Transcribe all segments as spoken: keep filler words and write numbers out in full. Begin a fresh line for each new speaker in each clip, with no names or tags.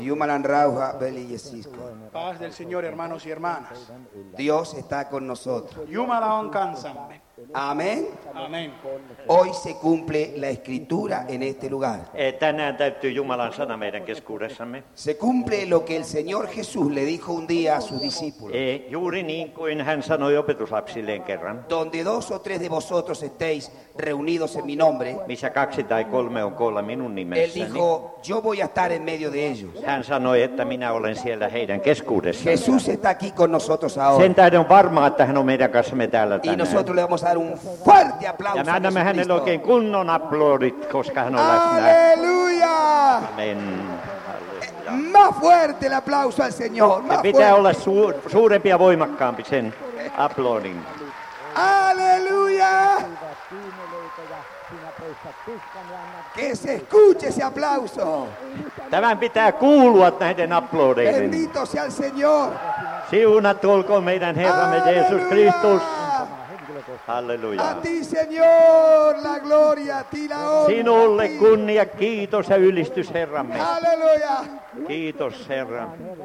Jumalan rauha, veli ja sisko.
Paz del Señor, hermanos y hermanas.
Dios está con nosotros.
Jumala on kanssamme.
Amén.
Amén.
Hoy se cumple la escritura en este lugar.
Tänään täyttyy Jumalan sana meidän keskuudessamme.
Se cumple lo que el Señor Jesús le dijo un día a sus discípulos.
E, juuri niin kuin hän sanoi opetuslapsilleen kerran.
Donde dos o tres de vosotros estéis reunidos en mi nombre.
Missä kaksi tai kolme on koolla minun
Él
nimessäni.
dijo, yo voy a estar en medio de ellos.
Hän sanoi, että minä olen siellä heidän keskuudessaan.
Jesús está aquí con nosotros ahora.
Sen tähden on varmaa, että hän on meidän kanssamme täällä
Y
tänään.
nosotros le vamos a dar un fuerte aplauso
Ja me
a
annamme hänelle
Jesucristo.
oikein kunnon aplodit, koska hän on läsnä.
¡Aleluya!
Amen.
Más fuerte el aplauso al Señor.
Se
Más
pitää
fuerte.
olla su- suurempi ja voimakkaampi sen aplodin.
¡Aleluya! Que se escuche ese aplauso.
Tämän pitää kuulua näiden aplodeiden.
Bendito sea el Señor.
Siunattu olkoon meidän Herramme Jeesus Kristus.
A
Halleluja.
ti, Señor, la gloria, a ti la honra.
Sinulle
a ti.
kunnia, kiitos ja ylistys Herramme.
Aleluya.
Kiitos Herra.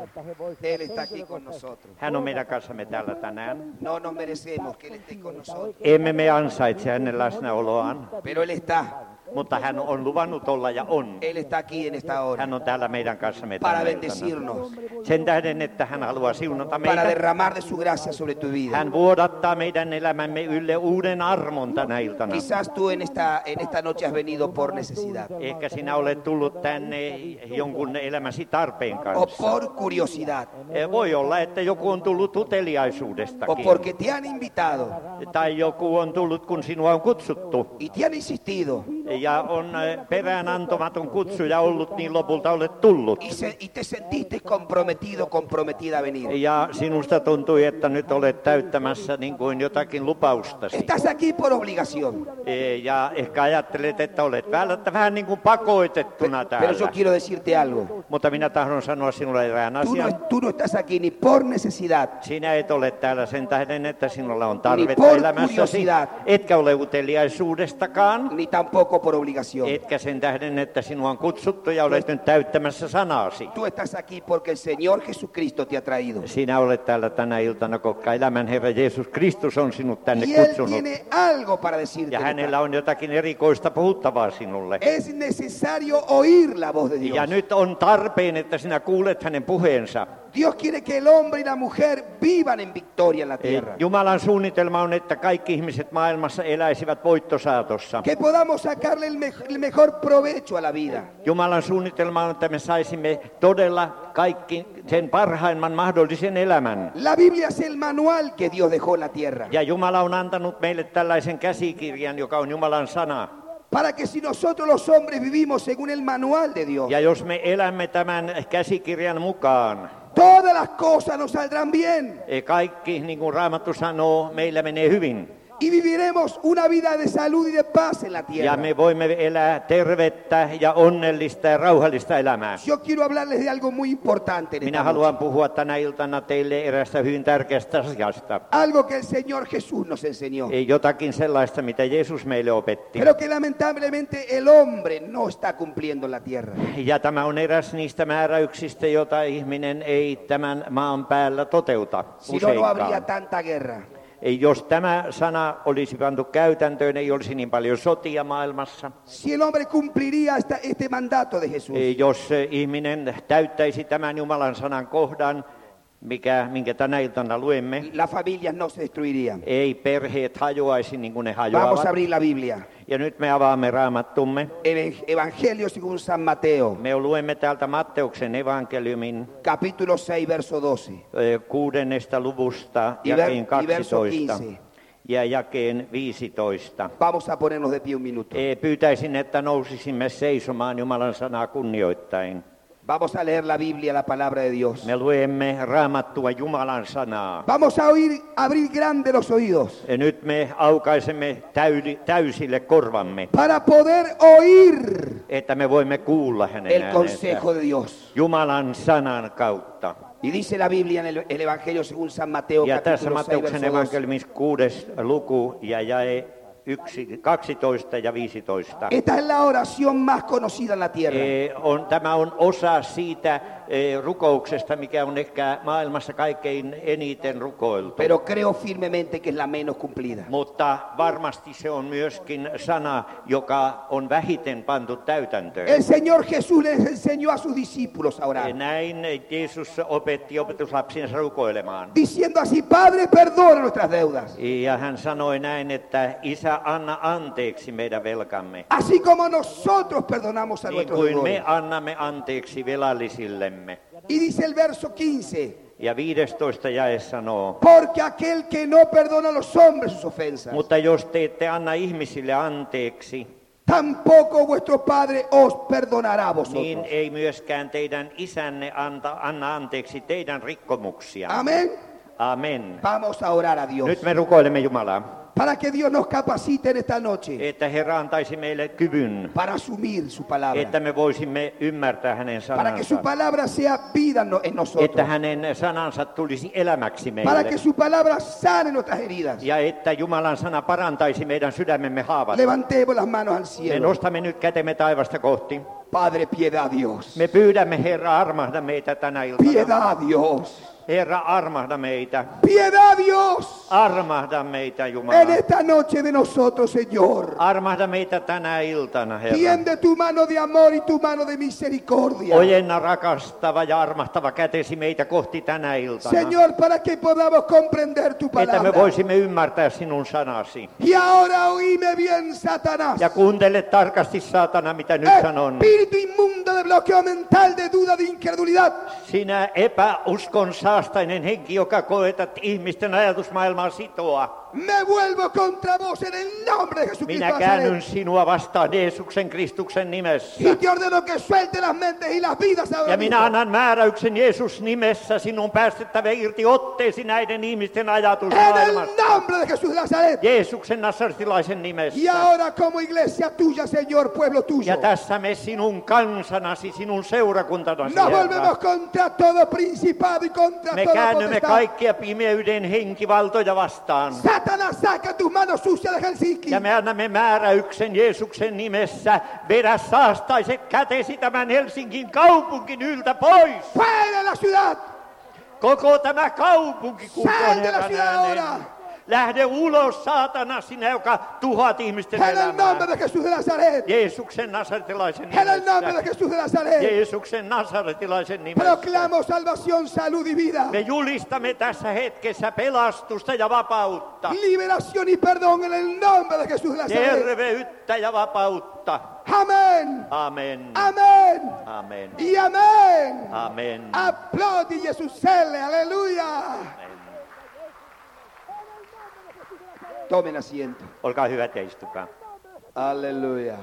Él está aquí con nosotros.
Hän on meidän kanssamme täällä tänään.
No nos merecemos que Él esté con nosotros.
Emme me ansaitse hänen läsnäoloaan,
Pero Él está.
mutta hän on luvannut olla ja on.
Él está aquí en esta hora.
Hän on täällä meidän kanssamme
Para
tänä iltana.
bendecirnos.
Sen tähden, että hän haluaa siunata
Para
meitä.
derramar de su gracia sobre tu vida.
Hän vuodattaa meidän elämämme ylle uuden armon tänä iltana.
Quizás tú en esta, en esta noche has venido por necesidad.
Ehkä sinä olet tullut tänne jonkun elämäsi tarpeen
O
kanssa.
por curiosidad.
Voi olla, että joku on tullut
O
uteliaisuudestakin.
porque te han invitado.
Tai joku on tullut, kun sinua on kutsuttu.
Y te han insistido.
Ja on peräänantomaton kutsuja ollut, niin lopulta olet tullut.
Y, se, y te sentiste comprometido, comprometida a venir.
Ja sinusta tuntui, että nyt olet täyttämässä niin kuin jotakin lupaustasi.
Estás aquí por obligación.
Ja ehkä ajattelet, että olet välttämättä vähän niin kuin pakoitettuna
Pero yo
täällä.
quiero decirte algo.
Mutta minä tahdon sanoa sinulle erään
Tú no,
asian.
tú no estás aquí ni por necesidad,
Sinä et ole täällä sen tähden, että sinulla on
Ni
tarvetta
por
elämässäsi.
curiosidad.
Etkä ole uteliaisuudestakaan.
ni tampoco por obligación.
Etkä sen tähden, että sinua on kutsuttu ja olet nyt täyttämässä sanaasi.
Tú estás aquí porque el Señor Jesucristo te ha traído.
Sinä olet täällä tänä iltana, koska elämän Herra Jeesus Kristus on sinut tänne
Y Él
kutsunut.
tiene algo para decirte.
Ja hänellä on jotakin erikoista puhuttavaa sinulle.
Es necesario oír la voz de Dios.
Ja nyt on tarpeen, että sinä kuulet hänen puheensa.
Dios quiere que el hombre y la mujer vivan en victoria en la tierra.
Jumalan suunnitelma on, että kaikki ihmiset maailmassa eläisivät voittosaatossa.
Que podamos sacarle el, me- el mejor provecho a la vida.
Jumalan suunnitelma on, että me saisimme todella kaikki sen parhaimman mahdollisen elämän.
La Biblia es el manual que Dios dejó en la tierra.
Ja Jumala on antanut meille tällaisen käsikirjan, joka on Jumalan sana.
Para que si nosotros los hombres vivimos según el manual de Dios,
Ja jos me elämme tämän käsikirjan mukaan,
todas las cosas nos saldrán bien.
kaikki, niin kuin Raamattu sanoo, meillä menee hyvin.
Y viviremos una vida de salud y de paz en la
Ja
tierra.
me voimme elää tervettä ja onnellista ja rauhallista elämää.
Yo quiero hablarles de algo muy importante en
Minä
esta noche.
haluan puhua tänä iltana teille erästä hyvin tärkeästä asiasta.
Algo que el Señor Jesús nos enseñó.
Ei jotakin sellaista, mitä Jeesus meille opetti.
Pero que lamentablemente el hombre no está cumpliendo en la tierra.
Ja tämä on eräs niistä määräyksistä, jota ihminen ei tämän maan päällä toteuta
Si no, no habría
useinkaan.
tanta guerra.
Ei, jos tämä sana olisi pantu käytäntöön, ei olisi niin paljon sotia maailmassa.
Si el hombre cumpliría esta- este mandato de Jesús.
Ei, jos eh, ihminen täyttäisi tämän Jumalan sanan kohdan, mikä, minkä tänä iltana luemme,
Las familias no se destruirían.
ei perheet hajoaisi niin kuin ne
Vamos a
hajoavat.
abrir la Biblia.
Ja nyt me avaamme Raamattumme.
Evan- Evangelio según San Mateo,
Me luemme täältä Matteuksen evankeliumin
capítulo seis, verso doce.
eh, kuudennesta luvusta
Y ver-
jakeen
y verso
kaksitoista
quince.
ja jakeen viisitoista.
Vamos a ponernos de pie un minuto.
Eh, Pyytäisin, että nousisimme seisomaan Jumalan sanaa kunnioittain.
Vamos a leer la Biblia, la palabra de Dios.
Me luemme Raamattua Jumalan sanaa.
Vamos a oír, abrir grande los oídos
Ja nyt me aukaisemme täyli, täysille korvamme,
para poder oír
että me voimme kuulla hänen
el
äänensä
consejo de Dios.
Jumalan sanan kautta.
Y dice la Biblia en el, el Evangelio según San Mateo,
Ja tässä
capítulo seis,
Matteuksen
verso doce.
evankeliumissa kuudes luku ja jae yksi, kaksitoista ja viisitoista.
Esta es la oración más conocida en la tierra.
Eh, on, tämä on osa siitä eh, rukouksesta, mikä on ehkä maailmassa kaikkein eniten rukoiltu.
pero creo firmemente que es la menos cumplida.
Mutta varmasti se on myöskin sana, joka on vähiten pantu täytäntöön.
El Señor Jesús les enseñó a sus discípulos a orar,
Näin Jeesus opetti opetuslapsiensa rukoilemaan.
diciendo así: Padre, perdona nuestras deudas,
Ja hän sanoi näin, että Isä, anna anteeksi meidän velkamme,
así como nosotros perdonamos a
niin
nuestros
kuin me
deudores.
annamme anteeksi velallisillemme.
Y dice el verso quince:
Ja viidestoista jae sanoo,
porque aquel que no perdona a los hombres sus ofensas,
mutta jos te ette anna ihmisille anteeksi,
tampoco vuestro Padre os perdonará a
niin
vosotros.
ei myöskään teidän isänne anta, anna anteeksi teidän rikkomuksia.
Amén.
Amen.
Vamos a orar a Dios
Nyt me rukoilemme Jumalaa,
para que Dios nos capacite en esta noche
että Herra antaisi meille kyvyn,
para asumir su palabra,
että me voisimme ymmärtää hänen
para que su
sanansa,
palabra sea vida en no- en
että
nosotros,
hänen sanansa tulisi elämäksi
para
meille,
que su palabra sane nuestras heridas.
ja että Jumalan sana parantaisi meidän sydämemme haavat.
Levantemos las manos al
Me
cielo.
nostamme nyt kätemme taivasta kohti.
Padre, piedad Dios.
Me pyydämme, Herra, armahda meitä tänä iltana.
Piedad Dios.
Herra, armahda meitä.
Piedad Dios.
Armahda meitä, Jumala.
En esta noche de nosotros, Señor.
Armahda meitä tänä iltana, Herra.
Tiende tu mano de amor y tu mano de misericordia.
Ojenna rakastava ja armahtava kätesi meitä kohti tänä iltana.
Señor, para que podamos comprender tu
Että me
palabra.
voisimme ymmärtää sinun sanasi.
Y ahora oíme bien, Satanás.
Ja kuuntele tarkasti, saatana, mitä nyt sanon.
Espíritu inmundo de bloqueo mental, de duda, de incredulidad.
Sinä epäuskon saastainen henki, joka koetat ihmisten ajatusmaailmaa sitoa.
Me vuelvo contra vos en el nombre de Jesucristo
Minä
de
käännyn
Nazaret.
sinua vastaan Jeesuksen Kristuksen nimessä.
Y te ordeno que suelte las mentes y las vidas ahora
Ja minä
mismo.
annan määräyksen Jeesus nimessä sinun päästettävä irti otteesi näiden ihmisten
En
ajatusmaailmasta.
el nombre de Jesús de Nazaret.
Jeesuksen nasartilaisen
Y
nimessä.
ahora como iglesia tuya, Señor, pueblo tuyo,
Ja tässä me sinun kansanasi, sinun seurakuntanasi,
nos
Herra.
volvemos contra todo principado y contra
Me
todo
käännymme
potestad.
kaikkia pimeyden henkivaltoja vastaan.
Satanás, saca tus manos sucias de Helsinki.
Ja me annamme määräyksen Jeesuksen nimessä. Vedä saastaiset kätesi tämän Helsingin kaupunkin yltä pois.
Fuera de la ciudad.
Koko tämä kaupunki kuulkoon
Sal de la
Herran
ciudad
äänen.
ahora.
Lähde ulos, saatana, sinä, joka tuhoat ihmisten
En el nombre
elämää.
de Jesús de Nazaret.
Jeesuksen nasaretilaisen
En el nombre de
nimessä.
Jesús de Nazaret.
Jeesuksen nasaretilaisen nimessä.
Proclamo salvación, salud y vida.
Me julistamme tässä hetkessä pelastusta ja vapautta.
Liberación y perdón en el nombre de Jesús de Nazaret.
Terveyttä ja vapautta.
Amén.
Amen.
Amén.
Amen.
Y amén.
Amen.
Aplaudi Jesús, cele, aleluya. Tomen asiento.
Olkaa hyvät ja istukaa.
Aleluya.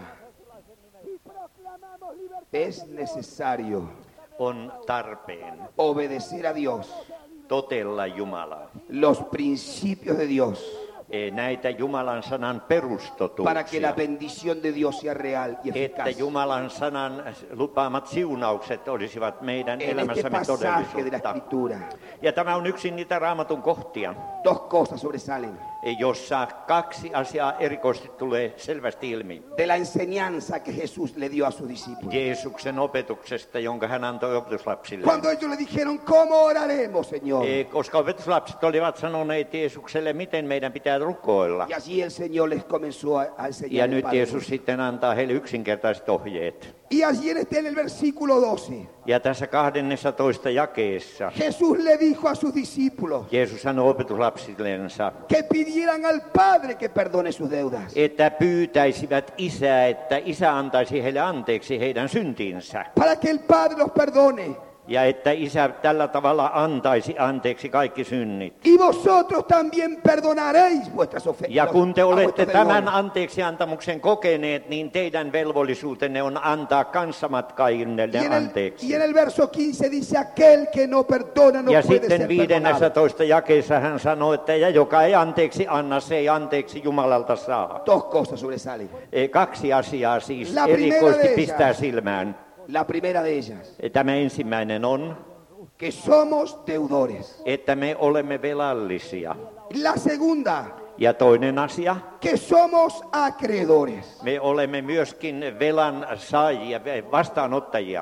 Es necesario
On tarpeen
obedecer a Dios,
totella Jumalaa.
los principios de Dios,
E, Näitä Jumalan sanan
para que la
perustotuuksia.
bendición de Dios sea real y
Että
eficaz.
Jumalan sanan lupaamat siunaukset olisivat meidän
En este
elämässämme
pasaje de la
todellisuutta.
Escritura,
Ja tämä on yksi niitä Raamatun kohtia,
dos cosas sobresalen.
jossa kaksi asiaa erikoisesti tulee selvästi ilmi.
De la enseñanza que Jesús le dio a sus discípulos.
Jeesuksen opetuksesta, jonka hän antoi opetuslapsille.
Cuando ellos le dijeron, ¿cómo oraremos, Señor?
E, Koska opetuslapset olivat sanoneet Jeesukselle, miten meidän pitää rukoilla.
Y allí el Señor les comenzó a, a enseñar
Ja
el
nyt
Padre.
Jeesus sitten antaa heille yksinkertaiset ohjeet.
Y allí en, este, en el versículo doce,
Ja tässä kahdennessatoista jakeessa
Jesús le dijo a sus discípulos
Jeesus sanoi opetuslapsillensa,
que pidieran al Padre que perdone sus deudas.
että pyytäisivät isää, että isä antaisi heille anteeksi heidän syntinsä.
Para que el Padre los perdone.
Ja että isä tällä tavalla antaisi anteeksi kaikki synnit.
Y vosotros también perdonaréis vuestras ofensas.
Ja kun te olette tämän anteeksiantamuksen kokeneet, niin teidän velvollisuutenne on antaa kanssamatkaajille
Y en, el,
anteeksi.
y en el verso quince dice, aquel que no perdona no
Ja
puede
sitten
ser
viidennessä
perdonado.
toista jakeessa hän sanoi, että ja joka ei anteeksi anna, se ei anteeksi Jumalalta saa.
Dos cosas sobresalen.
E, Kaksi asiaa siis
La primera
erikoisesti
de
pistää
ellas.
silmään.
La primera de ellas,
E, Tämä ensimmäinen on,
que somos deudores.
että me olemme velallisia.
La segunda,
Ja toinen asia,
que somos acreedores.
me olemme myöskin velan saajia, vastaanottajia.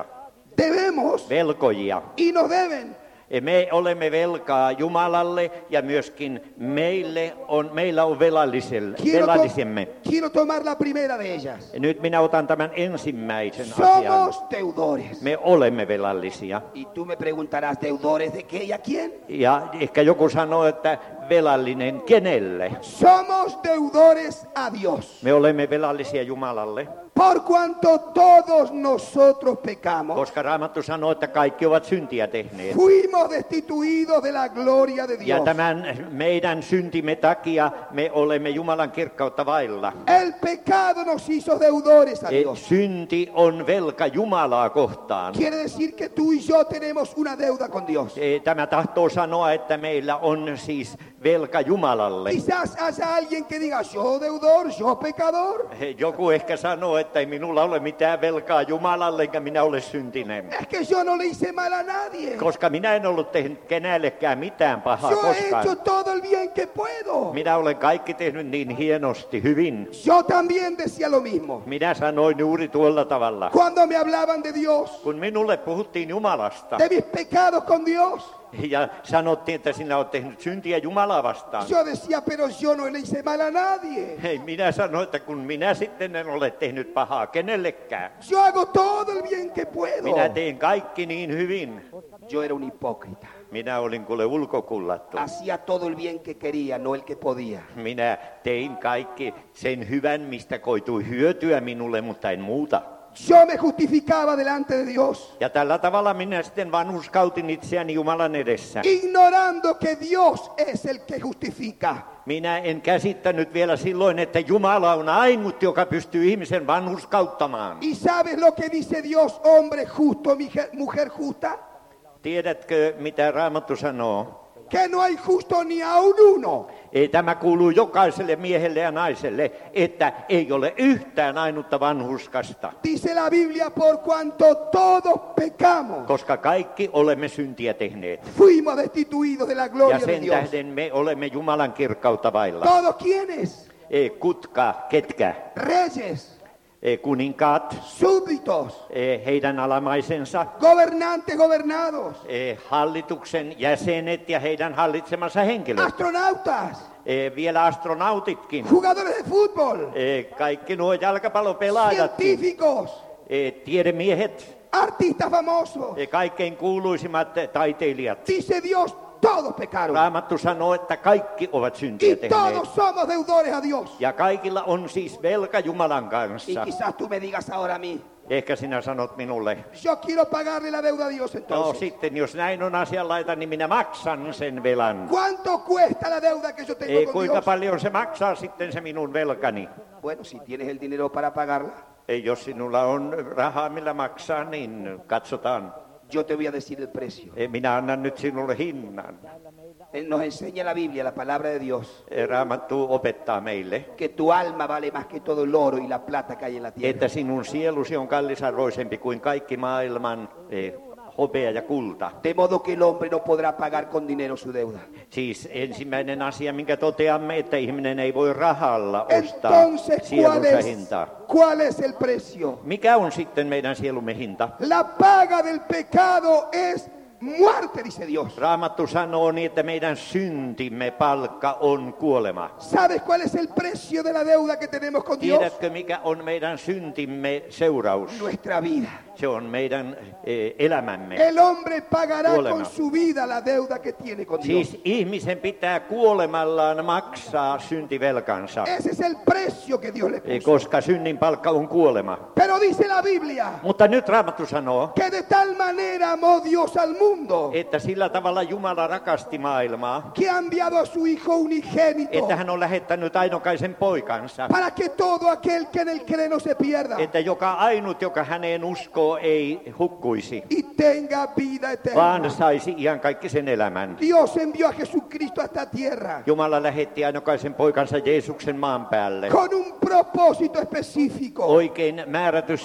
debemos
velkojia.
y nos deben.
Me olemme velkaa Jumalalle ja myöskin meille on, meillä on velalliselle,
Quiero, to-
velallisemme.
quiero tomar la primera de ellas.
Nyt minä otan tämän ensimmäisen asian.
Somos deudores.
Me olemme velallisia.
Y tú me preguntarás, ¿deudores de qué y a quién?
Ja ehkä joku sanoo, että velallinen kenelle?
Somos deudores a Dios.
Me olemme velallisia Jumalalle,
Por cuanto todos nosotros pecamos,
koska Raamattu sanoo, että kaikki ovat syntiä tehneet.
fuimos destituidos de la gloria de
Ja
Dios.
tämän meidän syntimme takia me olemme Jumalan kirkkautta vailla.
El pecado nos hizo deudores a
E,
Dios.
synti on velka Jumalaa kohtaan.
Quiere decir que tú y yo tenemos una deuda con Dios.
E, Tämä tahtoo sanoa, että meillä on siis velka Jumalalle.
Quizás haya alguien que diga, yo deudor, yo pecador.
He, Joku ehkä sanoo, että ei minulla ole mitään velkaa Jumalalle, enkä minä ole syntinen.
Es que yo no le hice mal a nadie.
Koska minä en ollut tehnyt kenellekään mitään pahaa
Yo he
koskaan.
hecho todo el bien que puedo.
Minä olen kaikki tehnyt niin hienosti, hyvin.
Yo también decía lo mismo.
Minä sanoin juuri tuolla tavalla.
Cuando me hablaban de Dios,
Kun minulle puhuttiin Jumalasta
de mis pecados con Dios,
ja sanottiin, että sinä olet tehnyt syntiä Jumalaa vastaan.
yo decía, pero yo no le hice mal a nadie.
Hei, minä sanoin, että kun minä sitten en ole tehnyt pahaa kenellekään.
Yo hago todo el bien que puedo.
Minä teen kaikki niin hyvin.
Yo era un hipócrita.
Minä olin kuule ulkokullattu.
Hacía todo el bien que quería, no el que podía.
Minä tein kaikki sen hyvän, mistä koitui hyötyä minulle, mutta en muuta.
Yo me justificaba delante de Dios,
Ja tällä tavalla minä sitten vanhurskautin itseäni Jumalan edessä.
ignorando que Dios es el que justifica.
Minä en käsittänyt vielä silloin, että Jumala on ainut, joka pystyy ihmisen vanhurskauttamaan.
¿Y sabes lo que dice Dios, hombre justo, mujer, mujer justa?
Tiedätkö, mitä Raamattu sanoo?
Que no hay justo ni aun uno.
Ei, tämä kuuluu jokaiselle miehelle ja naiselle, että ei ole yhtään ainutta vanhurskasta,
Dice la Biblia, por cuanto todos pecamos,
koska kaikki olemme syntiä tehneet.
fuimos destituidos de la
Ja
gloria de
sen
Dios.
tähden me olemme Jumalan kirkkautta vailla.
¿Todos quiénes?
E, kutka, ketkä?
Reyes,
E, kuninkaat,
súbditos,
e, heidän alamaisensa,
gobernantes, gobernados,
e, hallituksen jäsenet ja heidän hallitsemansa henkilöt.
astronautas,
E, vielä astronautitkin,
jugadores de fútbol,
e, kaikki nuo jalkapallopelaajatkin,
científicos,
e, tiedemiehet,
artistas famosos.
e, kaikkein kuuluisimmat taiteilijat.
Dice Dios, todos pecaron.
Raamattu sanoo, että kaikki ovat syntiä
Y
tehneet.
todos somos deudores a Dios.
Ja kaikilla on siis velka Jumalan
Y
kanssa.
quizás tú me digas ahora a mí,
Ehkä sinä sanot minulle,
yo quiero pagarle la deuda a Dios
no
entonces.
sitten jos näin on asianlaita, niin minä maksan sen velan.
¿Cuánto cuesta la deuda que yo tengo
Ei,
con
kuinka
Dios?
paljon se maksaa sitten se minun velkani?
Bueno, si tienes el dinero para pagarla,
Ei, jos sinulla on rahaa millä maksaa, niin katsotaan.
yo te voy a decir el precio.
Ei, minä annan nyt sinulle hinnan.
Él nos enseña la Biblia, la palabra de Dios,
Ei, Raamattu opettaa meille,
que tu alma vale más que todo el oro y la plata que hay en la tierra.
että sinun sielusi on kallisarvoisempi kuin kaikki maailman eh, hopea ja kulta.
De modo que el hombre no podrá pagar con dinero su deuda.
Siis ensimmäinen asia, minkä toteamme, että ihminen ei voi rahalla ostaa
Entonces, ¿cuál
sielunsa
es,
hintaa.
¿cuál es el precio?
Mikä on sitten meidän sielumme hinta?
La paga del pecado es muerte, dice Dios.
Raamattu sanoo niin, että meidän syntimme palkka on kuolema.
¿Sabes cuál es el precio de la deuda que tenemos con Dios?
Tiedätkö, mikä on meidän syntimme seuraus?
Nuestra vida.
Se on meidän eh, elämämme.
El hombre pagará
Kuolema.
con su vida la deuda que tiene con Dios.
Siis ihmisen pitää kuolemallaan maksaa syntivelkansa,
Ese es el precio que Dios le
eh,
puso.
koska synnin palkka on kuolema.
Pero dice la Biblia
Mutta nyt Raamattu sanoo,
que de tal manera amó Dios al mundo
että sillä tavalla Jumala rakasti maailmaa,
que ha enviado a su Hijo unigénito
että hän on lähettänyt ainokaisen poikansa,
para que todo aquel que en él cree no se pierda
että joka ainut, joka häneen uskoo, ei hukkuisi,
y tenga vida
vaan
eterna.
saisi iankaikkisen elämän.
Dios envió a Jesucristo a esta tierra
Jumala lähetti ainokaisen poikansa Jeesuksen maan päälle
con un propósito específico.
oikein määrätyssä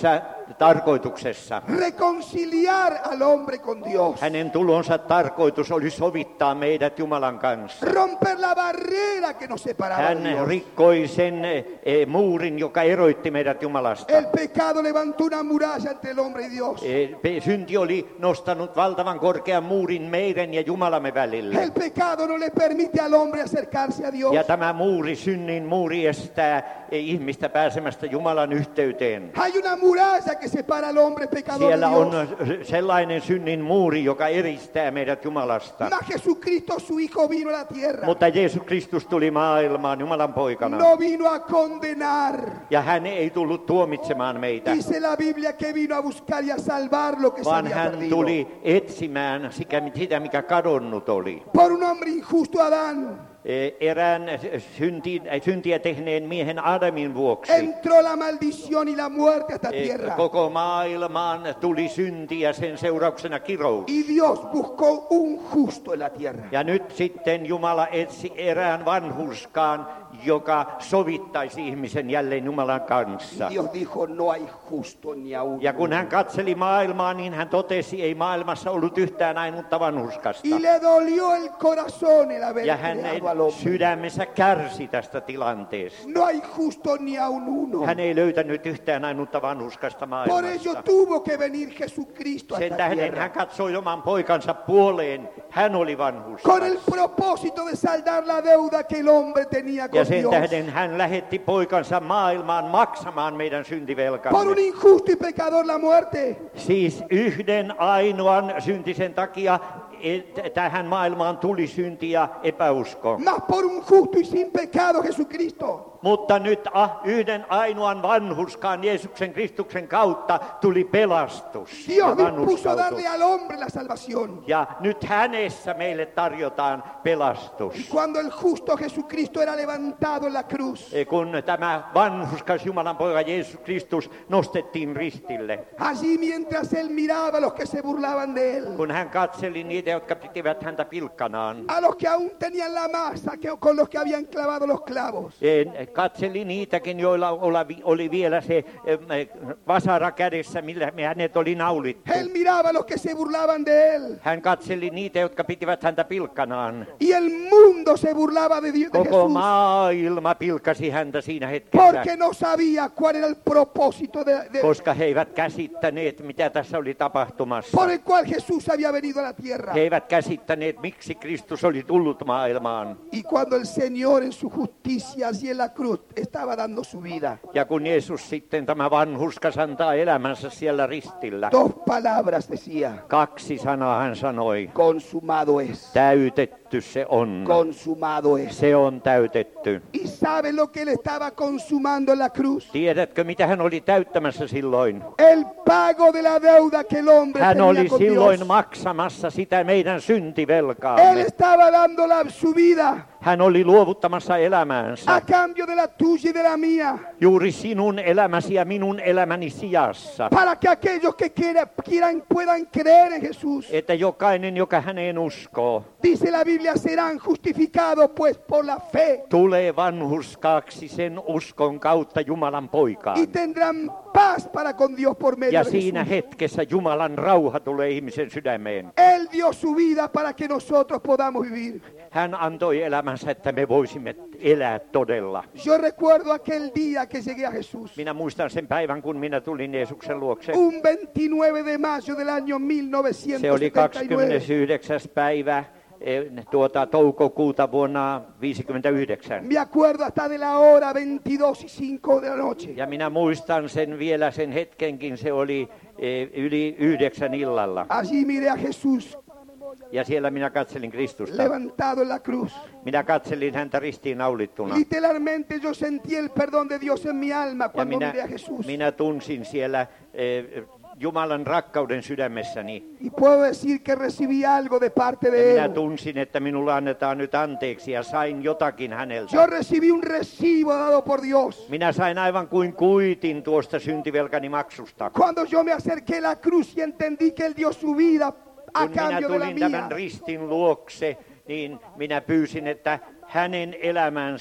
tarkoituksessa.
reconciliar al hombre con Dios,
Hänen tulonsa tarkoitus oli sovittaa meidät Jumalan kanssa.
romper la barrera que nos separaba de
Hän
Dios.
rikkoi sen eh, muurin, joka eroitti meidät Jumalasta.
El pecado levantó una muralla entre el hombre y Dios.
Eh, pe- Synti oli nostanut valtavan korkean muurin meidän ja Jumalamme välille.
El pecado no le permite al hombre acercarse a Dios.
Ja tämä muuri, synnin muuri, estää eh, ihmistä pääsemästä Jumalan yhteyteen.
Hay una muralla que separa al hombre pecador de
Siellä on
Dios.
sellainen synnin muuri, joka eristää meidät Jumalasta.
Mas Jesucristo, su Hijo, vino a la tierra.
Mutta Jeesus Kristus tuli maailmaan Jumalan poikana.
No vino a condenar.
Ja hän ei tullut tuomitsemaan meitä,
Dice la Biblia que vino a buscar y a salvar lo que se
vaan
había
hän
perdido.
tuli etsimään sitä, mikä kadonnut oli.
Por un hombre injusto, Adán,
Eh, Erään synti, syntiä tehneen miehen Adamin vuoksi
entró la maldición y la muerte a esta
eh,
tierra.
koko maailmaan tuli synti ja sen seurauksena kirous.
Y Dios buscó un justo en la tierra.
Ja nyt sitten Jumala etsi erään vanhurskaan, joka sovittaisi ihmisen jälleen Jumalan kanssa.
Dios dijo, no hay justo ni aún
Ja kun
uno.
hän katseli maailmaa, niin hän totesi, ei maailmassa ollut yhtään ainutta vanhurskasta.
Y le dolió el corazón el haber
Ja hänen
creado al hombre.
sydämensä kärsi tästä tilanteesta.
No hay justo ni aún uno.
Hän ei löytänyt yhtään ainutta vanhurskasta
Por ello
maailmassa.
tuvo que venir Jesucristo a
Sen
esta
tähden hän
tierra.
katsoi oman poikansa puoleen. Hän oli
Con el
vanhurskas.
propósito de saldar la deuda que el hombre tenía
Ja
con
sen
Dios.
tähden hän lähetti poikansa maailmaan maksamaan meidän
Por un
syntivelkamme.
injusto y pecador la muerte.
Siis yhden ainoan syntisen takia et- tähän maailmaan tuli synti ja epäusko.
Mas por un justo y sin pecado Jesucristo.
Mutta nyt ah, yhden ainoan vanhurskaan Jeesuksen Kristuksen kautta tuli pelastus. ja
Dios dispuso
vanhurskautus.
darle al hombre la salvación.
Ja nyt hänessä meille tarjotaan pelastus.
Cuando el justo Jesucristo era levantado en la cruz,
E, Kun tämä vanhurskas Jumalan poika Jeesus Kristus nostettiin ristille.
allí mientras él miraba a los que se burlaban de él,
Kun hän katseli niitä, jotka pitivät häntä pilkkanaan.
a los que aún tenían la masa que, con los que habían clavado los clavos,
E, Katseli niitäkin, joilla oli- oli vielä se em, vasara kädessä, millä me hänet oli naulittu.
él miraba a los que se burlaban de él.
Hän katseli niitä, jotka pitivät häntä pilkkanaan.
Y el mundo se burlaba de Dios, de
Koko
Jesús,
maailma pilkkasi häntä siinä hetkessä,
porque no sabía cuál era el propósito de, de-
koska he eivät käsittäneet, mitä tässä oli tapahtumassa.
por el cual Jesús había venido a la tierra.
He eivät käsittäneet, miksi Kristus oli tullut maailmaan.
Y cuando el Señor en su justicia allí en la cruz estaba dando su vida,
Ja kun Jeesus sitten tämä vanhurskas antaa elämänsä siellä ristillä,
dos palabras decía,
kaksi sanaa hän sanoi.
consumado es,
Täytetty se on.
consumado es.
Se on täytetty.
¿Y sabe lo que él estaba consumando en la cruz?
Tiedätkö, mitä hän oli täyttämässä silloin?
El pago de la deuda que el hombre
Hän
tenía
oli
con
silloin
Dios.
maksamassa sitä meidän
Él
syntivelkaamme.
estaba dando la, su vida
Hän oli luovuttamassa elämäänsä
a cambio de la tuya y de la mía,
juuri sinun elämäsi ja minun elämäni sijassa.
para que aquellos que quiera- quieran puedan creer en Jesús.
Että jokainen, joka häneen uskoo,
Dice la Biblia, serán justificados pues por la fe
tulee vanhurskaaksi sen uskon kautta Jumalan poikaan.
y tendrán paz para con Dios por medio
Ja
de
siinä
Jesús.
hetkessä Jumalan rauha tulee ihmisen sydämeen.
Él dio su vida para que nosotros podamos vivir.
Hän antoi elämänsä, että me voisimme elää todella.
Yo recuerdo aquel día que llegué a Jesús,
Minä muistan sen päivän, kun minä tulin Jeesuksen luokse.
un veintinueve de mayo del año
Se oli
mil novecientos setenta y nueve.
kahdeskymmenesyhdeksäs päivä eh, tuota, toukokuuta vuonna viisikymmentäyhdeksän.
Me acuerdo hasta de la hora veintidós y cinco de la noche.
Ja minä muistan sen vielä sen hetkenkin, se oli eh, yli yhdeksän illalla.
Allí miré a Jesús
Ja siellä minä katselin Kristusta.
levantado en la cruz.
Minä katselin häntä ristiin naulittuna.
Literalmente yo sentí el perdón de Dios en mi alma
Ja
cuando
minä,
miré a Jesús.
minä tunsin siellä eh, Jumalan rakkauden sydämessäni.
Y puedo decir que recibí algo de parte
Ja
de
minä
Él.
tunsin, että minulle annetaan nyt anteeksi ja sain jotakin häneltä.
Yo recibí un recibo dado por Dios.
Minä sain aivan kuin kuitin tuosta syntivelkani maksusta.
Cuando yo me acerqué a la cruz y entendí que Él dio su vida a
Kun minä
cambio de la
tulin
mía.
tämän ristin luokse, niin minä pyysin, että hänen elämänsä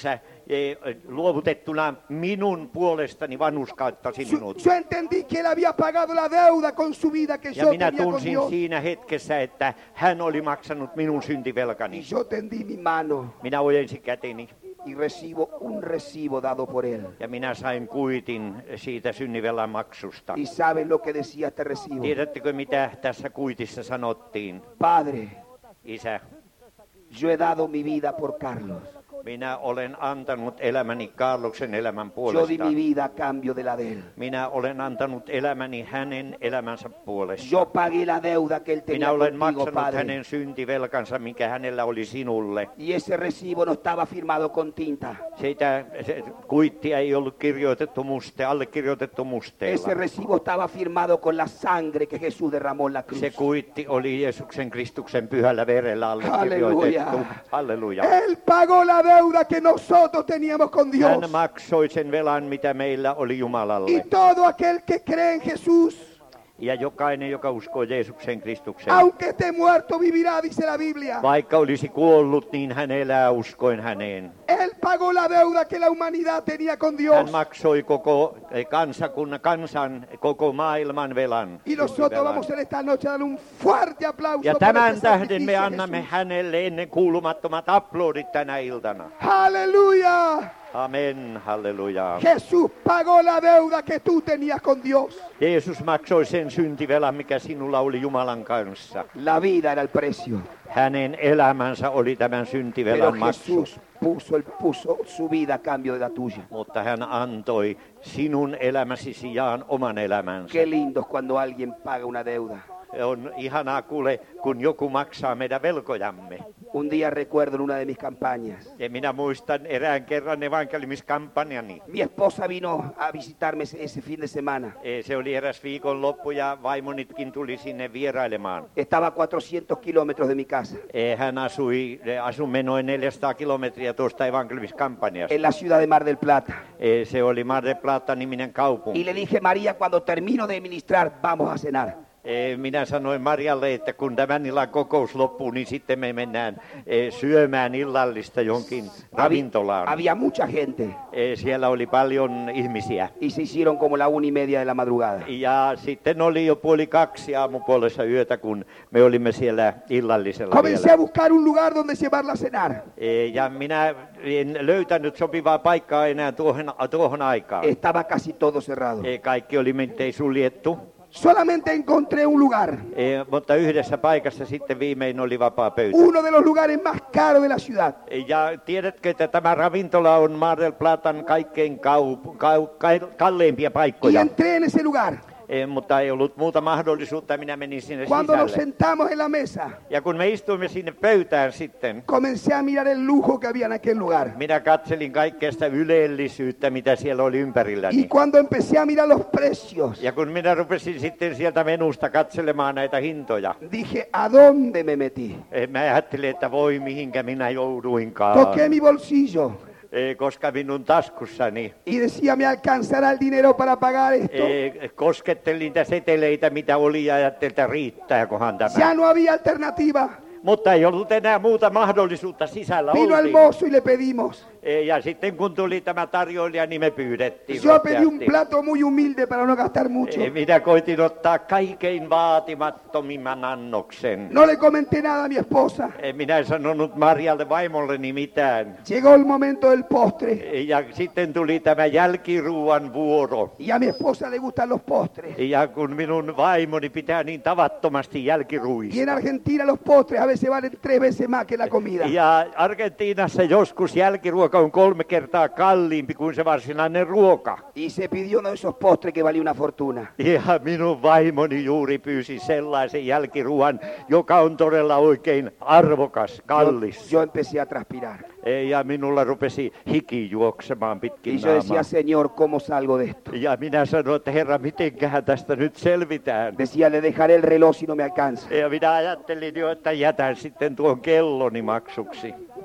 eh, luovutettuna minun puolestani vanhurskauttasi
Yo,
minut.
yo entendí que él había pagado la deuda con su vida que
Ja
yo
minä
tenía con
tunsin
Dios.
siinä hetkessä, että hän oli maksanut minun
Y
syntivelkani.
yo tendí mi mano
Minä ojensin käteni
y recibo un recibo dado por él.
ja minä sain kuitin siitä synnivelan maksusta.
¿Y saben lo que decía este recibo?
Tiedättekö mitä tässä kuitissa sanottiin?
Padre,
Isä,
yo he dado mi vida por Carlos.
minä olen antanut elämäni Carloksen elämän
Yo di
puolesta.
mi vida a cambio de la de él.
Minä olen antanut elämäni hänen elämänsä puolesta.
Yo pagué la deuda que él tenía
Minä olen
contigo,
maksanut
Padre.
hänen syntivelkansa, mikä hänellä oli sinulle.
Y ese recibo no estaba firmado con tinta.
Sitä se, kuittia ei ollut kirjoitettu muste, allekirjoitettu
Ese
musteella.
recibo estaba firmado con la sangre que Jesús derramó en la cruz.
Se kuitti oli Jeesuksen Kristuksen pyhällä verellä allekirjoitettu. Halleluja.
Él pagó la deuda que nosotros teníamos con Dios.
Hän maksoi sen velan, mitä meillä oli
Y
Jumalalle.
todo aquel que cree en Jesús,
Ja jokainen, joka uskoo Jeesuksen Kristuksen,
aunque esté muerto, vivirá, dice la Biblia.
vaikka olisi kuollut, niin hän elää uskoen häneen.
Él pagó la deuda que la humanidad tenía con Dios.
Hän maksoi koko kansakunnan, kansan, koko maailman velan.
Y nosotros vamos en esta noche a dar un fuerte aplauso
Ja
por
tämän
este
tähden me
sacrificio,
annamme
Jesús.
hänelle ennen kuulumattomat aplodit tänä iltana.
Aleluya.
Amen, halleluja.
Jesús pagó la deuda que tú tenías con Dios.
Jeesus maksoi sen syntivelan, mikä sinulla oli Jumalan kanssa.
La vida era el precio.
Hänen elämänsä oli tämän
Pero
syntivelan maksu.
Jesús puso, él puso su vida a cambio de la tuya.
Mutta hän antoi sinun elämäsi sijaan oman elämänsä.
Qué lindo es cuando alguien paga una deuda.
On ihanaa kuule, kun joku maksaa meidän velkojamme.
Un día recuerdo en una de mis campañas.
Ja minä muistan erään kerran evankeliskampanjani.
Mi esposa vino a visitarme ese, ese fin de semana.
E, Se oli eräs viikonloppu ja vaimonitkin tuli sinne vierailemaan.
Estaba a cuatrocientos kilómetros de mi casa,
E, Hän asui, asumme noin neljäsataa kilometriä tuosta evankeliskampanjasta.
en la ciudad de Mar del Plata.
E, Se oli Mar del Plata-niminen
Y
kaupunki.
le dije, María, cuando termino de ministrar, vamos a cenar.
E, Minä sanoin Marjalle, että kun tämän illan kokous loppuu, niin sitten me mennään e, syömään illallista jonkin
Había,
ravintolaan.
había mucha gente
E, Siellä oli paljon ihmisiä.
y se hicieron como la una y media de la madrugada.
Ja sitten oli jo puoli kaksi aamupuolessa yötä, kun me olimme siellä illallisella
Comencé a
vielä.
buscar un lugar donde llevarla a cenar.
E, Ja minä en löytänyt sopivaa paikkaa enää tuohon, tuohon aikaan.
Estaba casi todo cerrado.
E, Kaikki oli miltei suljettu.
Solamente encontré un lugar,
E, Mutta yhdessä paikassa sitten viimein oli vapaa pöytä.
uno de los lugares más caros de la ciudad.
Ja tiedätkö, että tämä ravintola on Mar del Platan kaikkein kaup- kau- kai- kalleimpia
Y
paikkoja.
entré en ese lugar.
E, Mutta ei ollut muuta mahdollisuutta, minä menin sinne
Cuando nos
sisälle.
sentamos en la mesa,
Ja kun me istuimme sinne pöytään sitten,
comencé a mirar el lujo que había en aquel lugar.
minä katselin kaikkea sitä ylellisyyttä, mitä siellä oli
Y
ympärilläni.
cuando empecé a mirar los precios,
Ja kun minä rupesin sitten sieltä menusta katselemaan näitä hintoja,
dije, ¿a dónde me metí?
eh, mä ajattelin, että voi mihinkä minä jouduinkaan.
Toqué mi bolsillo
Eh, Koska minun taskussani
y decía, ¿me alcanzará el dinero para pagar esto?
eh, koskettelin niitä seteleitä, mitä oli, ja ajattelin, että riittääkohan tämä.
Ya no había alternativa.
Mutta ei ollut enää muuta mahdollisuutta sisällä.
Vino el
oltiin.
mozo y le pedimos.
Eh, Ja sitten kun tuli tämä tarjoilija, niin me pyydettiin.
Yo pedí un
rohkeasti.
plato muy humilde para no gastar mucho.
Eh, Minä koitin ottaa kaikkein vaatimattomimman annoksen.
No le comenté nada a mi esposa.
Eh, Minä en sanonut Marjalle vaimolleni mitään.
Llegó el momento del postre
Eh, Ja sitten tuli tämä jälkiruuan vuoro.
y a mi esposa le gustan los postres.
Ja kun minun vaimoni pitää niin tavattomasti
Y en
jälkiruista.
Argentina los postres a veces valen tres veces más que la comida.
Ja Argentiinassa joskus jälkiruoka on kolme kertaa kalliimpi kuin se varsinainen ruoka.
Y se pidió uno de esos postres que valía una fortuna.
Ja minun vaimoni juuri pyysi sellaisen jälkiruoan, joka on todella oikein arvokas,
Yo,
kallis.
yo empecé a transpirar.
Ja minulla rupesi hiki juoksemaan
Y
pitkin
yo decía,
naamaa.
Señor, ¿cómo salgo de esto?
Ja minä sanoin, että Herra, mitenköhän tästä nyt selvitään.
Decía, le dejaré el reloj si no me alcanza.
Ja minä ajattelin jo, että jätän sitten tuon kelloni maksuksi.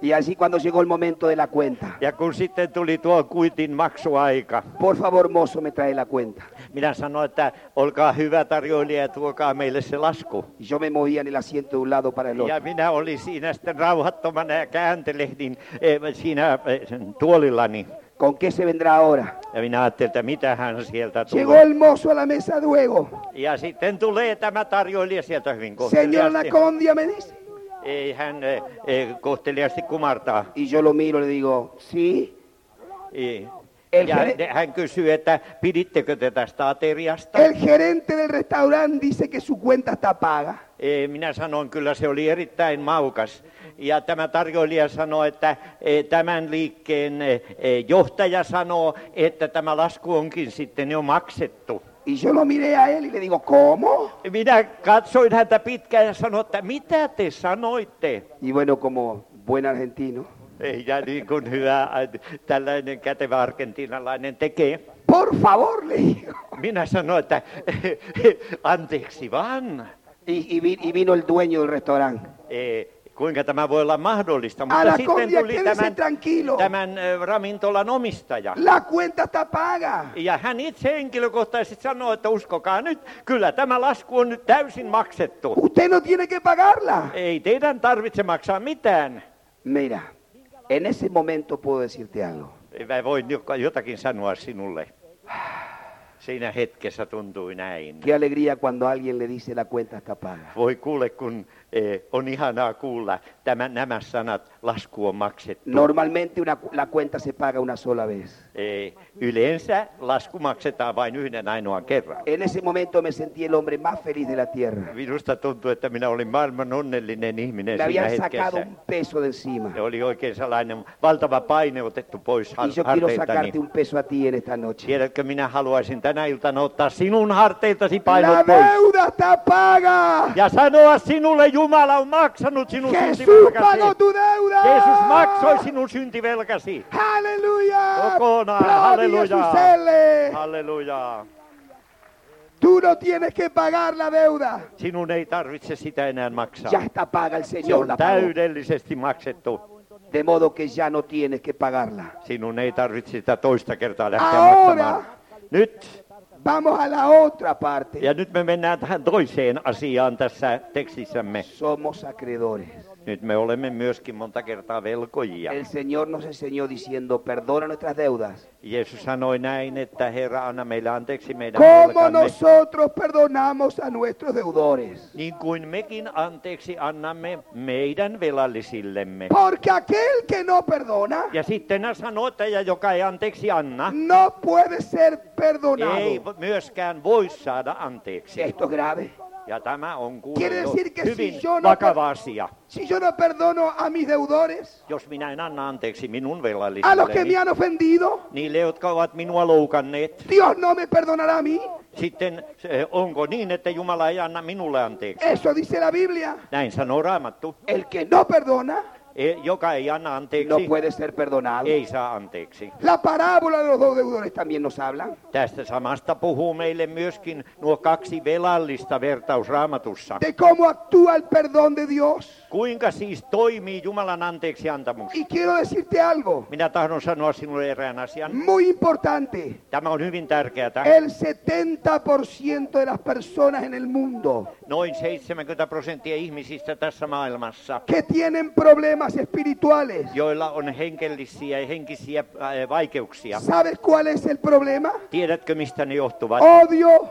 Y así cuando llegó el momento de la cuenta.
Ja kun sitten tuli tuo kuitin maksuaika,
Por favor, mozo, me trae la cuenta.
minä sanoin, että olkaa hyvä tarjoilija ja tuokaa meille se lasku.
Y yo me movía en el asiento de un lado para el otro.
Ja minä olin siinä sitten rauhattomana ja kääntelehdin eh, siinä eh, tuolillani.
¿Con qué se vendrá ahora?
Ja minä ajattelin, että mitähän sieltä
Llegó
tulee.
el mozo a la mesa luego.
Ja sitten tulee tämä tarjoilija sieltä hyvin
Señor
kohteliaasti.
Lacondia, me dice.
Ei hän eh, eh, kohteliaasti kumartaa.
Y yo lo miro y le digo, sí.
Ei.
El
Ja
gere-
de- hän kysyy, että pidittekö te tästä ateriasta?
El gerente del restaurante dice que su cuenta está paga.
Eh, Minä sanoin, kyllä se oli erittäin maukas. Ja tämä tarjoilija sanoi, että eh, tämän liikkeen eh, eh, johtaja sanoo, että tämä lasku onkin sitten jo maksettu.
Y yo lo miré a él y le digo, ¿cómo?
Minä katsoin häntä pitkään ja sanoin, että mitä te sanoitte?
Y bueno, como buen argentino,
Ei, ja niin kuin hyvä äh, tällainen kätevä argentinalainen tekee.
por favor, le digo.
Minä sanoin, että anteeksi vaan.
Y, y vi- y vino el dueño del restaurante.
Eh, kuinka tämä voi olla mahdollista?
A
Mutta
la
sitten
Condia,
tuli
quédese
tämän,
tranquilo.
tämän eh, ravintolan omistaja.
La cuenta está paga.
Ja hän itse henkilökohtaisesti sanoi, että uskokaa nyt, kyllä tämä lasku on nyt täysin maksettu.
Usted no tiene que pagarla.
Ei teidän tarvitse maksaa mitään.
Mira, en ese momento puedo decirte algo.
Mä voin joka- jotakin sanoa sinulle. Siinä hetkessä tuntui näin.
Qué alegría cuando alguien le dice la cuenta está paga.
Voi kuule, kun eh, on ihanaa kuulla tämän, nämä sanat, lasku on maksettu.
Normalmente una, la cuenta se paga una sola vez.
Eh, yleensä lasku maksetaan vain yhden ainoan kerran.
En ese momento me sentí el hombre más feliz de la tierra.
Minusta tuntuu, että minä olin maailman onnellinen ihminen
Me
siinä
habían sacado
hetkessä.
un peso de encima.
Se oli oikein sellainen valtava paine otettu pois
Y
har-
yo quiero
harteiltani.
sacarte un peso a ti en esta noche.
Tiedätkö, minä haluaisin tänä iltana ottaa sinun harteiltasi painot
La
pois.
deuda está paga.
Ja sanoa sinulle, Jumala on maksanut sinun
Jesús
syntivelkasi.
pagó tu deuda.
Jeesus maksoi sinun syntivelkasi.
Aleluya.
Kokonaan,
Gloria a
halleluja.
su selle.
Halleluja.
Tú no tienes que pagar la deuda.
Sinun ei tarvitse sitä enää maksaa.
Ya está paga, el
Se
Señor
on
la pagó.
täydellisesti maksettu.
De modo que ya no tienes que pagarla.
Sinun ei tarvitse sitä toista kertaa lähteä
Ahora.
maksamaan. Nyt.
Vamos a la otra parte.
Ja nyt me mennään tähän toiseen asiaan tässä tekstissämme.
Somos acreedores.
Nyt me olemme myöskin monta kertaa velkojia.
El Señor nos enseñó diciendo, perdona nuestras deudas,
Jeesus sanoi näin, että Herra, anna meille anteeksi meidän
como
velkamme,
nosotros perdonamos a nuestros deudores.
niin kuin mekin anteeksi annamme meidän velallisillemme.
Porque aquel que no perdona
Ja sitten hän sanoi, että ja joka ei anteeksi anna,
no puede ser perdonado.
ei myöskään voi saada anteeksi.
Esto es grave.
Ja tämä on
Quiere
kuullut
decir que
hyvin
si yo no
vakava asia.
Si yo no perdono a mis deudores,
Jos minä en anna anteeksi minun
a los que me
velallisilleni,
han ofendido,
niille, jotka ovat minua loukanneet,
Dios no me perdonará a mí.
sitten eh, onko niin, että Jumala ei anna minulle anteeksi?
Eso dice la Biblia.
Näin sanoo Raamattu.
El que no perdona
E, joka ei anna
no
anteeksi,
puede ser perdonado.
ei saa anteeksi.
La parábola de los dos deudores también nos habla.
Tästä samasta puhuu meille myöskin nuo kaksi velallista vertaus Raamatussa.
De cómo actúa el perdón de Dios.
Kuinka siis toimii Jumalan anteeksi antamus?
Y quiero decirte algo
Minä tahdon sanoa sinulle erään asian.
muy importante.
Tämä on hyvin tärkeää.
El setenta por ciento de las personas en el mundo
Noin seitsemänkymmentä prosenttia ihmisistä tässä maailmassa,
que tienen problemas espirituales,
joilla on henkellisiä ja henkisiä äh, vaikeuksia.
¿sabes cuál es el problema?
Tiedätkö, mistä ne johtuvat?
Odio,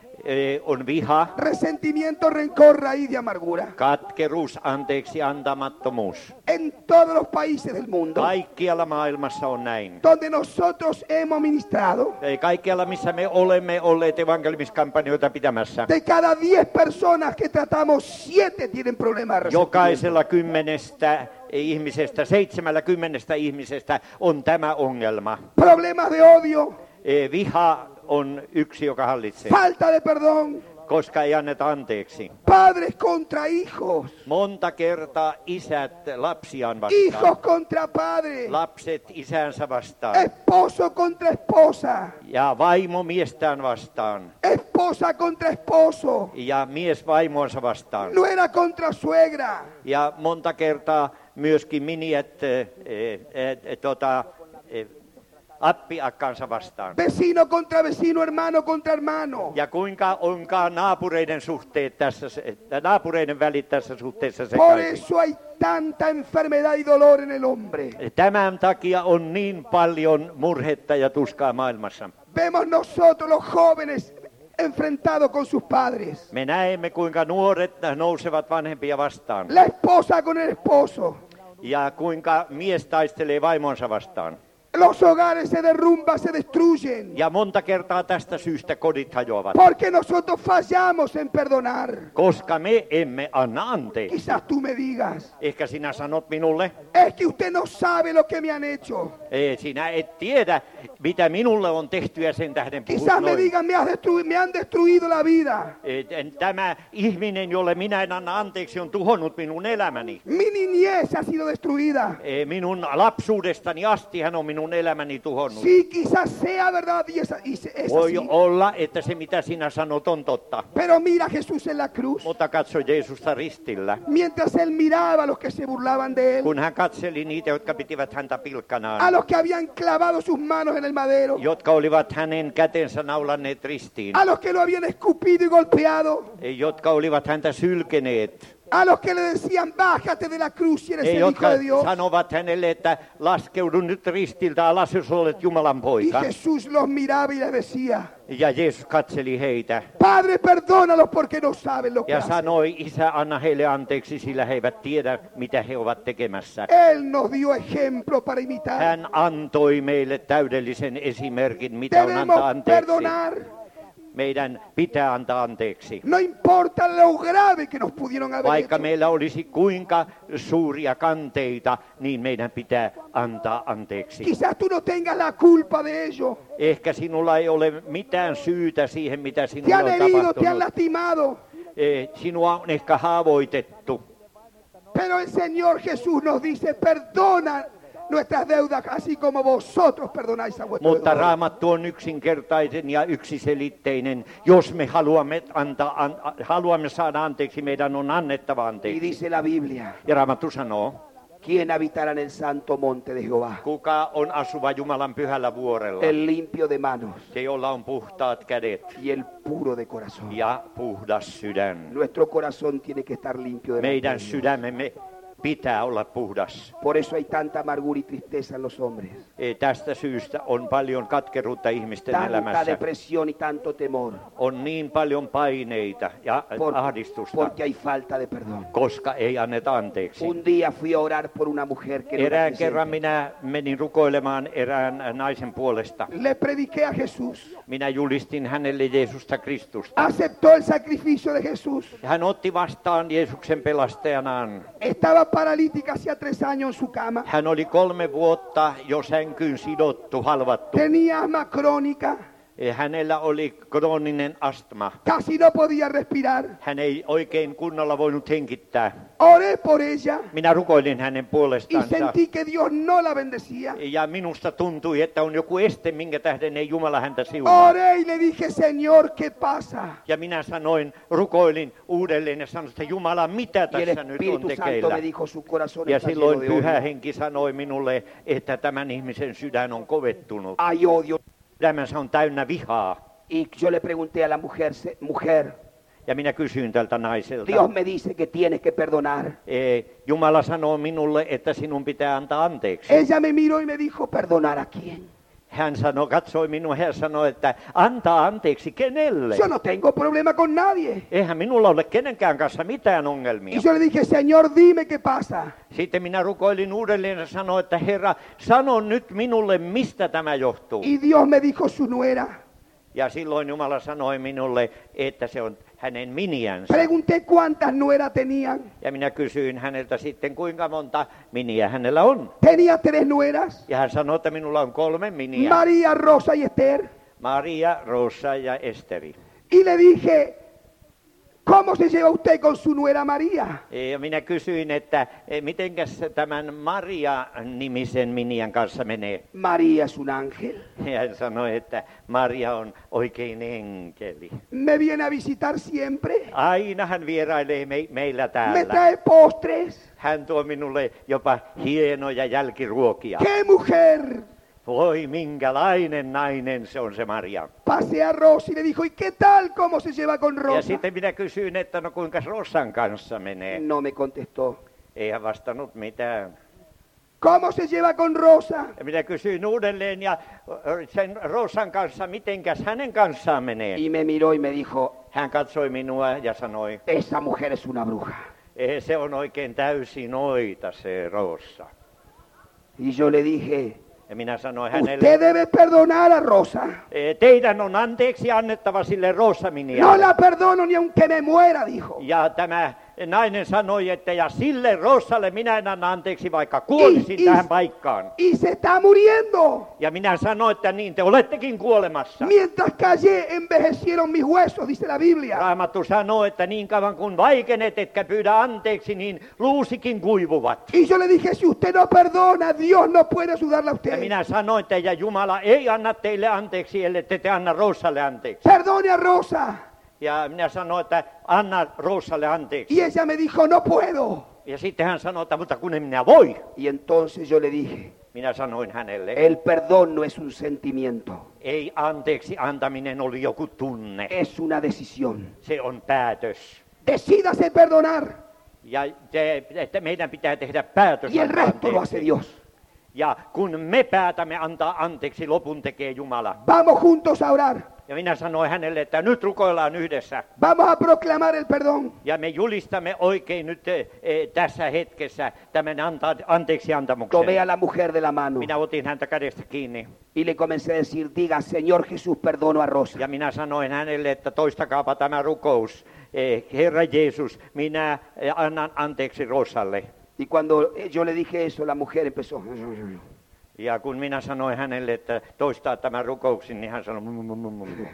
E, on viha,
resentimiento, rencor, raíz de amargura.
katkeruus, anteeksi antamattomuus.
En todos los países del mundo
Kaikkialla maailmassa on näin.
donde nosotros hemos ministrado,
Ei, Kaikkialla, missä me olemme olleet evankelismiskampanjoita pitämässä.
de cada diez personas que tratamos, siete tienen problemas de resentimiento.
Jokaisella kymmenestä ihmisestä, seitsemällä kymmenestä ihmisestä on tämä ongelma.
Problemas de odio,
E, Viha on yksi, joka hallitsee,
falta de perdón,
koska ei anneta anteeksi.
padres contra hijos,
Monta kertaa isät lapsiaan
hijos
vastaan,
contra padres,
lapset isänsä vastaan
esposo contra esposa,
ja vaimo miestään vastaan,
esposa esposa contra esposo,
ja mies vaimoansa vastaan.
nuera contra suegra,
Ja monta kertaa myöskin miniet eh, eh, eh, tota, eh, appiakkansa vastaan.
vecino contra vecino, hermano contra hermano.
Ja kuinka onkaan naapureiden suhteet tässä, se- naapureiden välit tässä suhteessa
Por
sekaisin.
eso hay tanta enfermedad y dolor en el hombre.
Tämän takia on niin paljon murhetta ja tuskaa maailmassa.
Vemos nosotros los jóvenes enfrentados con sus padres,
Me näemme, kuinka nuoret nousevat vanhempia vastaan.
la esposa con el esposo.
Ja kuinka mies taistelee vaimonsa vastaan.
Los hogares se derrumban, se destruyen,
Ja monta kertaa tästä syystä kodit hajoavat.
porque nosotros fallamos en perdonar.
Koska me emme anna anteeksi.
Quizás tú me digas,
Ehkä sinä sanot minulle,
es que usted no sabe lo que me han hecho.
ei, sinä et tiedä, mitä minulle on tehty ja sen tähden puhut
Quizás me
noin.
digan, me, has destru- me han destruido la vida.
Et- Tämä ihminen, jolle minä en anna anteeksi, on tuhonnut minun elämäni.
Mi niñez ha sido destruida.
Eh, Minun lapsuudestani asti hän on minun elämäni tuhonnut.
Sí, quizás sea verdad y es, y se- es
Voi
así.
olla, että se mitä sinä sanot on totta.
Pero mira a Jesús en la cruz.
Mutta katso Jeesusta ristillä.
Mientras él miraba a los que se burlaban de él,
Kun hän katseli niitä, jotka pitivät häntä
a
pilkkanaan,
los que habían clavado sus manos en el madero,
jotka olivat hänen kätensä naulanneet ristiin,
a los que lo habían escupido y golpeado,
eh, jotka olivat häntä sylkeneet,
a los que le decían, bájate de la cruz si eres
eh,
el Hijo
jotka
de Dios.
sanovat hänelle, että laskeudu nyt ristiltä alas, jos olet Jumalan
Y
poika.
Jesús los miraba y les decía,
Ja Jeesus katseli heitä
Padre, perdónalos porque no saben lo que
ja
hacen.
sanoi, Isä, anna heille anteeksi, sillä he eivät tiedä, mitä he ovat tekemässä.
Él nos dio ejemplo para imitar.
Hän antoi meille täydellisen esimerkin, mitä on
Debemos
antaa anteeksi.
perdonar.
Meidän pitää antaa anteeksi.
No importa lo grave que nos pudieron haber
Vaikka
hecho.
meillä olisi kuinka suuria kanteita, niin meidän pitää antaa anteeksi.
Quizás tú no tengas la culpa de ello.
Ehkä sinulla ei ole mitään syytä siihen, mitä
Te
sinulle
han
on
herido, te han
tapahtunut.
lastimado.
Eh, Sinua on ehkä haavoitettu,
Pero el Señor Jesús nos dice, perdona nuestras deudas, así como vosotros perdonáis a vuestros
mutta
deudores.
Raamattu on yksinkertainen ja yksiselitteinen. Jos me haluamme, antaa, an, haluamme saada anteeksi, meidän on annettava
Y
anteeksi.
dice la Biblia,
Ja Raamattu sanoo,
¿quién habitará en el santo monte de Jehová?
kuka on asuva Jumalan pyhällä vuorella,
El limpio de manos
se jolla on puhtaat kädet
y el puro de corazón.
ja puhdas sydän.
Nuestro corazón tiene que estar limpio de
Meidän
Dios.
sydämemme pitää olla puhdas.
Por eso hay tanta amargura y tristeza en los hombres.
E, Tästä syystä on paljon katkeruutta ihmisten
Tanta
elämässä.
depresión y tanto temor.
On niin paljon paineita ja
Por-
ahdistusta,
porque hay falta de perdón.
koska ei anneta anteeksi.
Un día fui a orar por una mujer que no era
Erään
creyente.
kerran minä menin rukoilemaan erään naisen puolesta.
Le prediqué a Jesús.
Minä julistin hänelle Jeesusta Kristusta.
Aceptó el sacrificio de Jesús.
Hän otti vastaan Jeesuksen pelastajanaan.
Estaba paralítica hacía tres años en su cama.
Hän oli kolme vuotta jo sänkyyn sidottu, halvattu.
Tenía asma crónica.
Hänellä oli krooninen astma.
Casi no podía respirar.
Hän ei oikein kunnolla voinut hengittää.
Oré por ella
Minä rukoilin hänen
y
puolestaan.
sentí que Dios no la bendecía.
Ja minusta tuntui, että on joku este, minkä tähden ei Jumala häntä siunaa.
Oré y le dije, Señor, ¿qué pasa?
Ja minä sanoin, rukoilin uudelleen ja sanoin, että Jumala, mitä
Y el
tässä nyt on
Espíritu Santo
tekeillä?
me dijo, su corazón
Ja
está lleno
silloin
de
Pyhä
odio.
Henki sanoi minulle, että tämän ihmisen sydän on kovettunut.
Hay odio.
Sydämensä on täynnä vihaa.
Y yo le pregunté a la mujer, "Se- mujer,
Ja minä kysyin tältä naiselta.
Dios me dice que tienes que perdonar.
Eh, Jumala sanoo minulle, että sinun pitää antaa anteeksi.
Ella me miró y me dijo, ¿perdonar a quién?
Hän sanoi, katsoi minua ja sanoi, että antaa anteeksi kenelle?
Yo no tengo problema con nadie.
Eihän minulla ole kenenkään kanssa mitään ongelmia.
Y yo le dije, Señor, dime qué pasa.
Sitten minä rukoilin uudelleen ja sanoin, että Herra, sano nyt minulle, mistä tämä johtuu.
Y Dios me dijo, su nuera.
Ja silloin Jumala sanoi minulle, että se on hänen miniänsä.
Pregunté cuántas nueras tenían.
Ja minä kysyin häneltä sitten, kuinka monta miniä hänellä on.
Tenía tres nueras.
Ja hän sanoi, että minulla on kolme miniä.
María, Rosa y Esther.
Maria, Rosa ja Esteri.
Y le dije, ¿cómo se lleva usted con su nuera María?
Ja minä kysyin, että eh, mitenkäs tämän Maria-nimisen miniän kanssa menee.
María es un ángel.
Ja hän sanoi, että Maria on oikein enkeli.
Me viene a visitar siempre.
Aina hän vierailee me, meillä
Me
täällä.
trae postres.
Hän tuo minulle jopa hienoja jälkiruokia.
¡Qué mujer!
Voi minkälainen nainen se on se Maria.
Pasé a Rosy y le dijo, ¿y qué tal? ¿Cómo se lleva con
Ja
Rosa?
sitten minä kysyin, että no kuinka Rosan kanssa menee.
No me contestó.
Ei hän vastannut mitään.
¿Cómo se lleva con Rosa?
Ja minä kysyin uudelleen ja sen Rosan kanssa, mitenkäs hänen kanssaan menee.
Y me miró y me dijo,
Hän katsoi minua ja sanoi,
esa mujer es una bruja.
"Eh, se on oikein täysin noita se Rosa.
Y yo le dije,
Ja minä sanoin hänelle,
usted debe perdonar a Rosa.
"Eh, teidän on anteeksi annettava sille
No
Rosa-minialle.
la perdono ni aunque me muera, dijo.
Ja tämä nainen sanoi, että ja sille Rosalle minä en anna anteeksi, vaikka kuolisin
I-
tähän
i-
paikkaan.
Y se está muriendo.
Ja minä sanoin, että niin te olettekin kuolemassa.
Mientras callé, envejecieron mis huesos, dice la Biblia.
Raamattu sanoo, että niin kauan kun vaikenet, etkä pyydä anteeksi, niin luusikin kuivuvat.
Y yo le dije, si usted no perdona, Dios no puede ayudarle a
Ja
usted.
minä sanoin, että ja Jumala ei anna teille anteeksi, ellei te anna Rosalle anteeksi.
Perdone a Rosa.
Ja minä sanoin, että anna Rosalle anteeksi.
Y ella me dijo, no puedo.
Ja sitten hän sanoi, että mutta kun en minä voi.
Y entonces yo le dije,
Minä sanoin hänelle,
el perdón no es un sentimiento,
ei anteeksi antaminen oli joku tunne.
es una decisión.
Se on päätös.
Decídase perdonar
Ja te, että meidän pitää tehdä päätös
y el
antaa
resto lo hace
anteeksi.
Dios.
Ja kun me päätämme antaa anteeksi, lopun tekee Jumala.
Vamos juntos a orar.
Ja minä sanoin hänelle, että nyt rukoillaan yhdessä.
Vamos a proclamar el perdón.
Ja me julistamme oikein nyt e, e, tässä hetkessä tämän anta, anteeksi antamuksen.
Tomé a la mujer de la mano
Minä otin häntä kädestä kiinni.
y le comencé a decir, diga, Señor Jesús, perdono a Rosa.
Ja minä sanoin hänelle, että toistakaapa tämä rukous. E, Herra Jeesus, minä e, annan anteeksi Rosalle.
Y cuando yo le dije eso, la mujer empezó.
Ja kun minä sanoin hänelle, että toistaa tämän rukouksen, niin hän sanoi, "Mm, mm, mm, mm."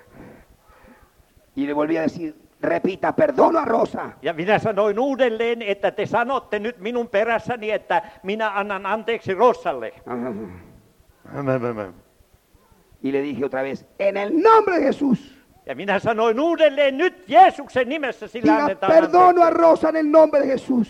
Y le volví a decir, repita, perdono a Rosa.
Ja minä sanoin uudelleen, että te sanotte nyt minun perässäni, että minä annan anteeksi Rosalle.
Y le dije otra vez, en el nombre de Jesús,
Ja minä sanoin uudelleen, nyt Jeesuksen nimessä sillä
diga,
annetaan
perdono a
anteeksi.
Rosa en el nombre de Jesús.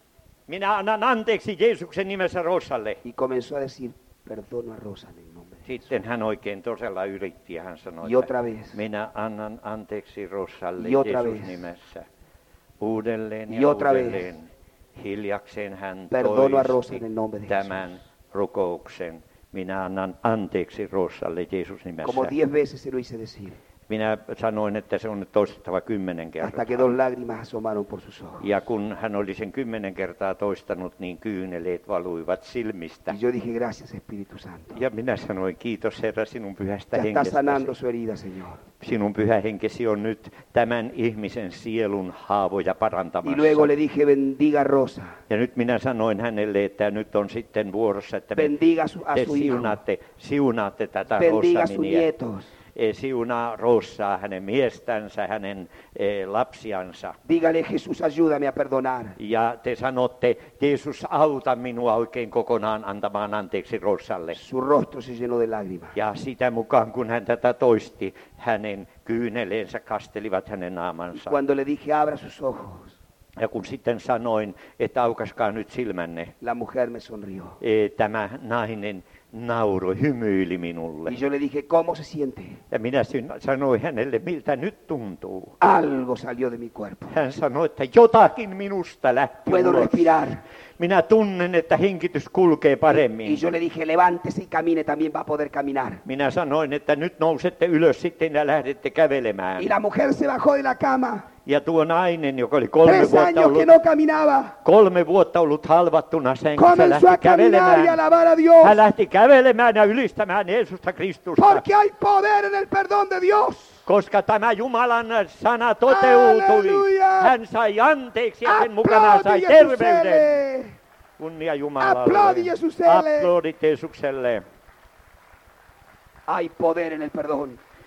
Minä annan anteeksi Jeesuksen nimessä Rosalle.
Y comenzó a decir, perdono a Rosa en el nombre de Jesús.
Sitten hän oikein tosella yritti ja hän sanoi,
Y otra
että
vez.
minä annan anteeksi Rosalle
Y otra
Jeesus
vez.
nimessä. Uudelleen
Y
ja
otra vez.
uudelleen. Hiljakseen hän
Perdono a Rosa
toisti
en el nombre de
tämän rukouksen. Minä annan anteeksi Rosalle Jeesus nimessä.
Como diez veces se lo hice decir,
Minä sanoin, että se on nyt toistettava kymmenen
hasta
kertaa.
que dos lágrimas asomaron por sus ojos.
Ja kun hän oli sen kymmenen kertaa toistanut, niin kyyneleet valuivat silmistä.
Y yo dije, gracias Espíritu Santo.
Ja minä sanoin, kiitos Herra sinun pyhästä
Ya está
henkestäsi.
sanando su herida, Señor.
Sinun pyhä henkesi on nyt tämän ihmisen sielun haavoja
Y
parantamassa.
luego le dije, bendiga a Rosa.
Ja nyt minä sanoin hänelle, että nyt on sitten vuorossa, että me
Bendiga a su, a
te
su hijo.
siunaatte, siunaatte tätä
Bendiga a sus
Rosa-miniä.
nietos.
Eh, Siunaa Rosaa, hänen miestänsä, hänen eh, lapsiansa.
Dígale, Jesús, ayúdame a perdonar.
Ja te sanotte, Jeesus auta minua oikein kokonaan antamaan anteeksi Rosalle.
Su rostro se llenó de lágrimas.
Ja sitä mukaan, kun hän tätä toisti, hänen kyyneleensä kastelivat hänen naamansa.
Cuando le dije, abra sus ojos,
Ja kun sitten sanoin, että aukaskaa nyt silmänne,
la mujer me sonrió.
eh, tämä nainen nauroi, hymyili minulle.
Y yo le dije, ¿cómo se siente?
Ja minä syn- sanoin hänelle, miltä nyt tuntuu.
Algo salió de mi cuerpo.
Hän sanoi, että jotakin minusta lähti
Puedo
ulos.
respirar.
Minä tunnen, että henkitys kulkee paremmin.
Y yo le dije, levántese y camine, también va a poder caminar.
Minä sanoin, että nyt nousette ylös sitten ja lähdette kävelemään.
Y la mujer se bajó de la cama.
Ja tuo nainen, joka oli kolme
Tres
vuotta
años
ollut,
que no caminaba.
kolme vuotta ollut halvattuna senkissä,
Comenzó
lähti
a caminar y
kävelemään.
alabar a Dios.
Hän lähti kävelemään ja ylistämään Jeesusta Kristusta.
Porque hay poder en el perdón de Dios.
Koska tämä Jumalan sana toteutui.
Halleluja!
Hän sai anteeksi ja sen mukana sai
Aplodi
terveyden.
Jesuselle.
Kunnia Jumalalle.
Aplodi Jesuselle.
Aplodit Jeesukselle.
Hay poder en el perdón.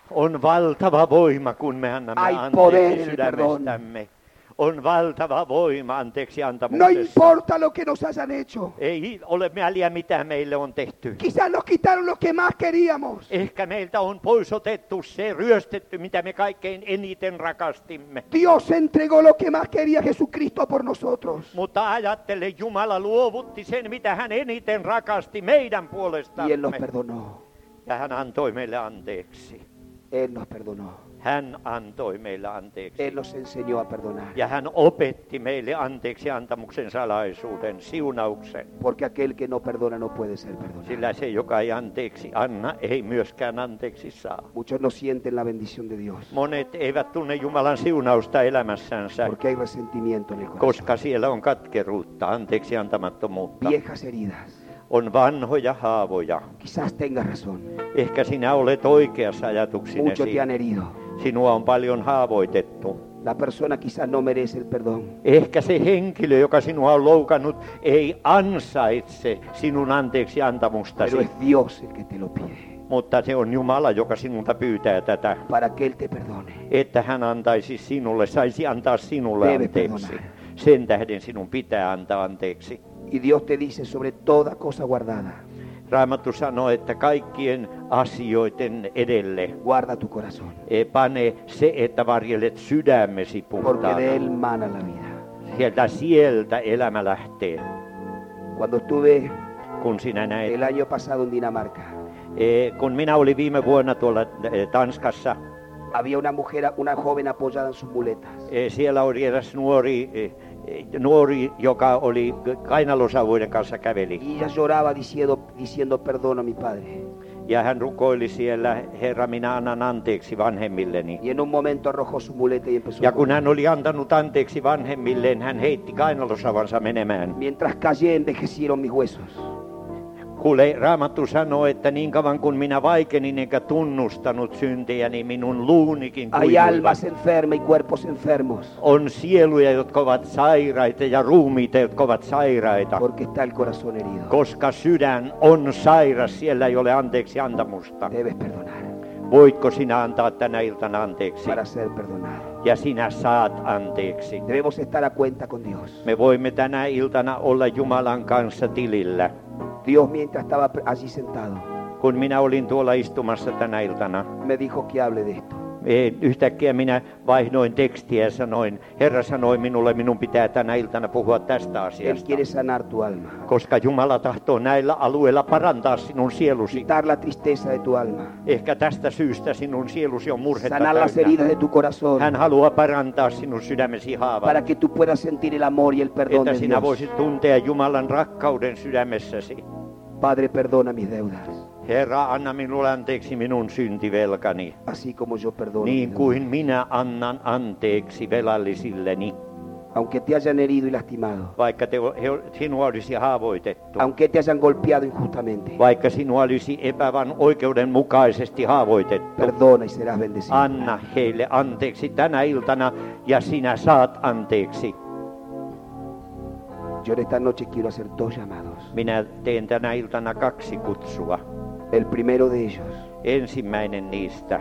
On valtava voima, kun me annamme
Hay
anteeksi
poder en el
sydämestämme. On valtava voima anteeksi
No
antamuksessa.
importa lo que nos hayan hecho.
Ei ole väliä, mitä meille on tehty.
Quizás nos quitaron lo que más queríamos.
Ehkä meiltä on pois otettu se, ryöstetty, mitä me kaikkein eniten rakastimme.
Dios entregó lo que más quería Jesucristo por nosotros.
Mutta ajattele, Jumala luovutti sen, mitä hän eniten rakasti meidän
Y Él nos
puolestamme.
perdonó.
Ja hän antoi meille anteeksi.
Él nos perdonó.
Hän antoi meille anteeksi.
Él nos enseñó a perdonar.
Ja hän opetti meille anteeksi antamuksen salaisuuden, siunauksen.
Porque aquel que no perdona no puede ser perdonado.
Sillä se, joka ei anteeksi anna, ei myöskään anteeksi saa.
Muchos no sienten la bendición de Dios.
Monet eivät tunne Jumalan siunausta elämässänsä,
Porque hay resentimiento en el corazón.
koska siellä on katkeruutta, anteeksi antamattomuutta.
Viejas heridas.
On vanhoja haavoja.
Quizás tengas razón.
Ehkä sinä olet oikeassa
Muchos
ajatuksinesi.
te han herido.
Sinua on paljon haavoitettu.
La persona quizás no merece el perdón.
Ehkä se henkilö, joka sinua on loukannut, ei ansaitse sinun anteeksi
Pero
antamustasi.
es Dios el que te lo pide.
Mutta se on Jumala, joka sinulta pyytää tätä,
Para que Él te perdone.
että hän antaisi sinulle, saisi antaa sinulle
Debe
anteeksi.
perdonar.
Sen tähden sinun pitää antaa anteeksi.
Y Dios te dice sobre toda cosa guardada.
Raamattu sanoo, että kaikkien asioiden edelle
Guarda tu corazón.
e, pane se, että varjelet sydämesi
Porque de
puhtaana.
Él mana la vida.
Sieltä sieltä elämä lähtee,
Cuando estuve
kun sinä näet.
el año pasado en Dinamarca,
E, kun minä olin viime vuonna tuolla e, Tanskassa,
había una mujer, una joven apoyada en sus muletas.
e, siellä oli eräs nuori, e, e, nuori, joka oli kainalosauvoiden kanssa käveli.
Y ella lloraba diciendo, diciendo perdón a mi padre.
Ja hän rukoili siellä, Herra, minä annan anteeksi vanhemmilleni.
Y en un momento arrojó su muleta y empezó
Ja
a
kun
correr.
hän oli antanut anteeksi vanhemmilleen, hän heitti kainalosavansa menemään.
Mientras callé envejecieron mis huesos.
Kuule, Raamattu sanoo, että niin kauan kun minä vaikenin enkä tunnustanut syntejäni, minun luunikin
Hay
kuivuivat.
almas enfermas y cuerpos enfermos.
On sieluja, jotka ovat sairaita ja ruumiita, jotka ovat sairaita.
Porque está el corazón herido.
Koska sydän on sairas, siellä ei ole anteeksi antamusta.
Debes perdonar
Voitko sinä antaa tänä iltana anteeksi?
para ser perdonado.
Ja sinä saat anteeksi.
Debemos estar a cuenta con Dios.
Me voimme tänä iltana olla Jumalan kanssa tilillä.
Dios, mientras estaba allí sentado,
Kun minä olin tuolla istumassa tänä iltana,
me dijo que hable de esto.
e, yhtäkkiä minä vaihdoin tekstiä ja sanoin, Herra sanoi minulle, minun pitää tänä iltana puhua tästä
Él
asiasta.
quiere sanar tu alma,
Koska Jumala tahtoo näillä alueilla parantaa sinun sielusi.
quitar la tristeza de tu alma,
Ehkä tästä syystä sinun sielusi on murhetta
sanar las
täynnä.
heridas de tu corazón,
Hän haluaa parantaa sinun sydämesi haavat,
para que tú puedas sentir el amor y el perdón
että
de
sinä
Dios.
voisit tuntea Jumalan rakkauden sydämessäsi.
Padre, perdona mis deudas,
Herra, anna minulle anteeksi minun syntivelkani,
así como yo perdono
niin
mis
kuin
deudas.
minä annan anteeksi velallisilleni.
Aunque te hayan herido y lastimado,
Vaikka te, he, sinua olisi haavoitettu,
aunque te hayan golpeado injustamente,
vaikka sinua olisi epävan oikeudenmukaisesti haavoitettu,
perdona y serás bendecido.
anna heille anteeksi tänä iltana ja sinä saat anteeksi.
Yo en esta noche quiero hacer dos llamados.
Minä teen tänä iltana kaksi kutsua.
El primero de ellos
Ensimmäinen niistä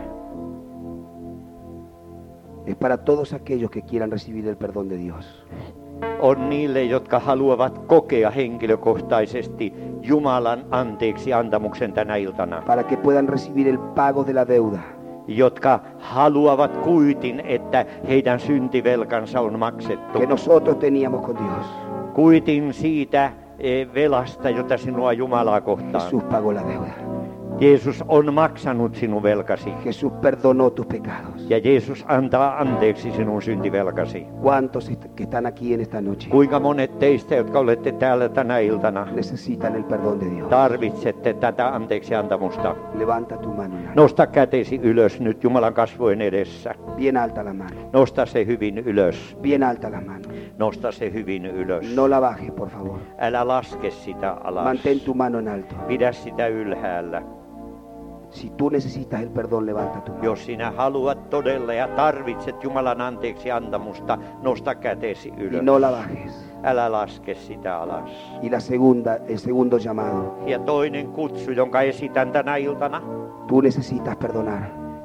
es para todos aquellos que quieran recibir el perdón de Dios.
on niille, jotka haluavat kokea henkilökohtaisesti Jumalan anteeksi antamuksen tänä iltana.
Para que puedan recibir el pago de la deuda.
Jotka haluavat kuitin, että heidän syntivelkansa on maksettu.
Que nosotros teníamos con Dios.
Kuitin siitä eh, velasta, jota sinua Jumalaa kohtaan.
Jesús pagó la deuda.
Jeesus on maksanut sinun velkasi.
Jesús perdonó tus pecados.
Ja Jeesus antaa anteeksi sinun syntivelkasi.
¿Cuántos est- que están aquí en esta noche
Kuinka monet teistä, jotka olette täällä tänä iltana,
necesitan el perdón de Dios?
tarvitsette tätä anteeksi antamusta?
Levanta tu mano. en alto.
Nosta kätesi ylös nyt Jumalan kasvojen edessä.
Bien alta la mano.
Nosta se hyvin ylös.
Bien alta la mano.
Nosta se hyvin ylös.
No la bajes, por favor.
Älä laske sitä alas.
Mantén tu mano en alto.
Pidä sitä ylhäällä.
Si tú necesitas el perdón, levanta tu mano.
Jos sinä haluat todella ja tarvitset Jumalan anteeksi antamusta, nosta kätesi
Y
ylös.
no la bajes.
Älä laske sitä alas.
Y la segunda, el segundo llamado.
Ja toinen kutsu, jonka esitän tänä iltana.
Tú necesitas perdonar.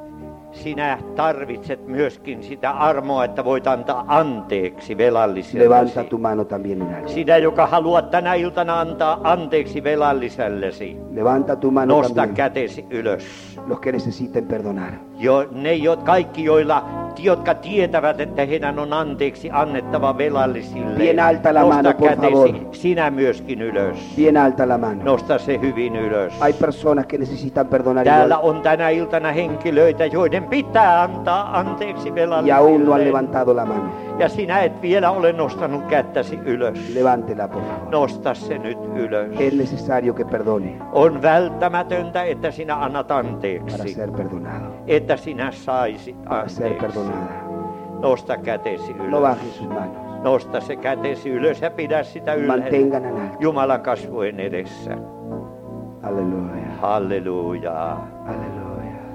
Sinä tarvitset myöskin sitä armoa, että voit antaa anteeksi velalliselle.
Levanta tu mano también en alto.
Sinä, joka haluat tänä iltana antaa anteeksi velallisellesi,
Levanta tu mano
nosta
también.
kätesi ylös.
Los que necesiten perdonar.
Jo, ne jo, kaikki, joilla, jotka tietävät, että heidän on anteeksi annettava velallisille,
Bien alta la
nosta
mano, por
kätesi,
favor.
sinä myöskin ylös.
Bien alta la mano.
Nosta se hyvin ylös.
Hay personas que necesitan perdonar
Täällä
igual,
on tänä iltana henkilöitä, joiden pitää antaa anteeksi
y aún no han
velallisille.
levantado la mano.
Ja sinä et vielä ole nostanut kättäsi ylös.
Levántela, por favor.
Nosta se nyt ylös.
Es necesario que perdone
On välttämätöntä, että sinä annat
para
anteeksi.
ser perdonado.
Että sinä saisit
Para ser
anteeksi.
perdonada.
Nosta kätesi
No
ylös.
bajen sus manos.
Nosta se kätesi ylös ja pidä sitä ylhäällä.
Mantengan en alto.
Jumalan kasvojen edessä.
Aleluya.
Halleluja.
Aleluya.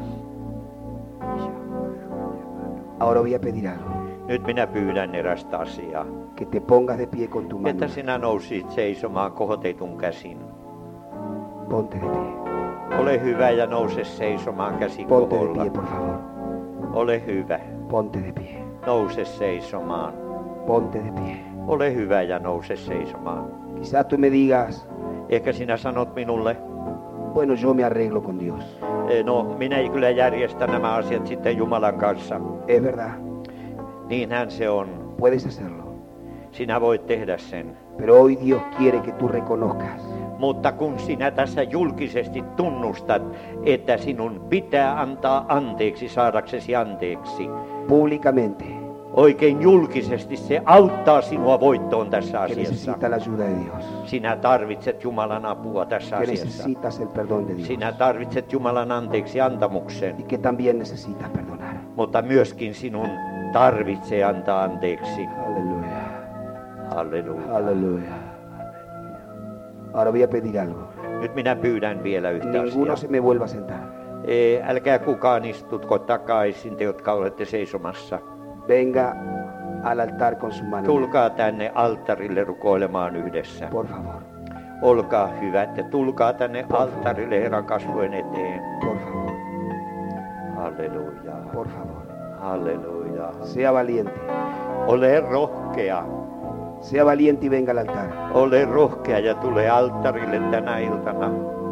Ahora voy a pedir algo.
Nyt minä pyydän erästä asiaa.
Que te pongas de pie con tu mano.
Että sinä nousit seisomaan kohotetun käsin.
Ponte de pie.
Ole hyvä ja nouse seisomaan käsi
Ponte de
koholla.
pie, por favor.
Ole hyvä.
Ponte de pie.
Nouse seisomaan.
Ponte de pie.
Ole hyvä ja nouse seisomaan.
Quizás tú me digas,
Ehkä sinä sanot minulle,
bueno, yo me arreglo con Dios.
"Eh, no minä ei kyllä järjestä nämä asiat sitten Jumalan kanssa.
Es verdad,
Niinhän se on.
puedes hacerlo.
Sinä voit tehdä sen.
Pero hoy Dios quiere que tú reconozcas
Mutta kun sinä tässä julkisesti tunnustat, että sinun pitää antaa anteeksi saadaksesi anteeksi,
públicamente
oikein julkisesti se auttaa sinua voittoon tässä
que
asiassa.
necesitas la ayuda de Dios,
Sinä tarvitset Jumalan apua tässä
que
asiassa.
necesitas el perdón de Dios
Sinä tarvitset Jumalan anteeksi antamuksen,
y que también necesitas perdonar.
mutta myöskin sinun tarvitsee antaa anteeksi.
Aleluya,
Halleluja.
aleluya. Ahora voy a pedir algo.
Nyt minä pyydän vielä yhtä
Ninguno
asiaa.
se me vuelva a sentar.
Ee, älkää kukaan istutko takaisin, te jotka olette seisomassa.
Venga al altar con su mano.
Tulkaa tänne alttarille rukoilemaan yhdessä.
Por favor,
Olkaa hyvät ja tulkaa tänne alttarille Herran kasvojen eteen.
por favor,
Halleluja.
por favor.
Halleluja.
Sea valiente.
Ole rohkea.
Sea valiente y venga al altar.
Ole rohkea ja tule alttarille tänä iltana.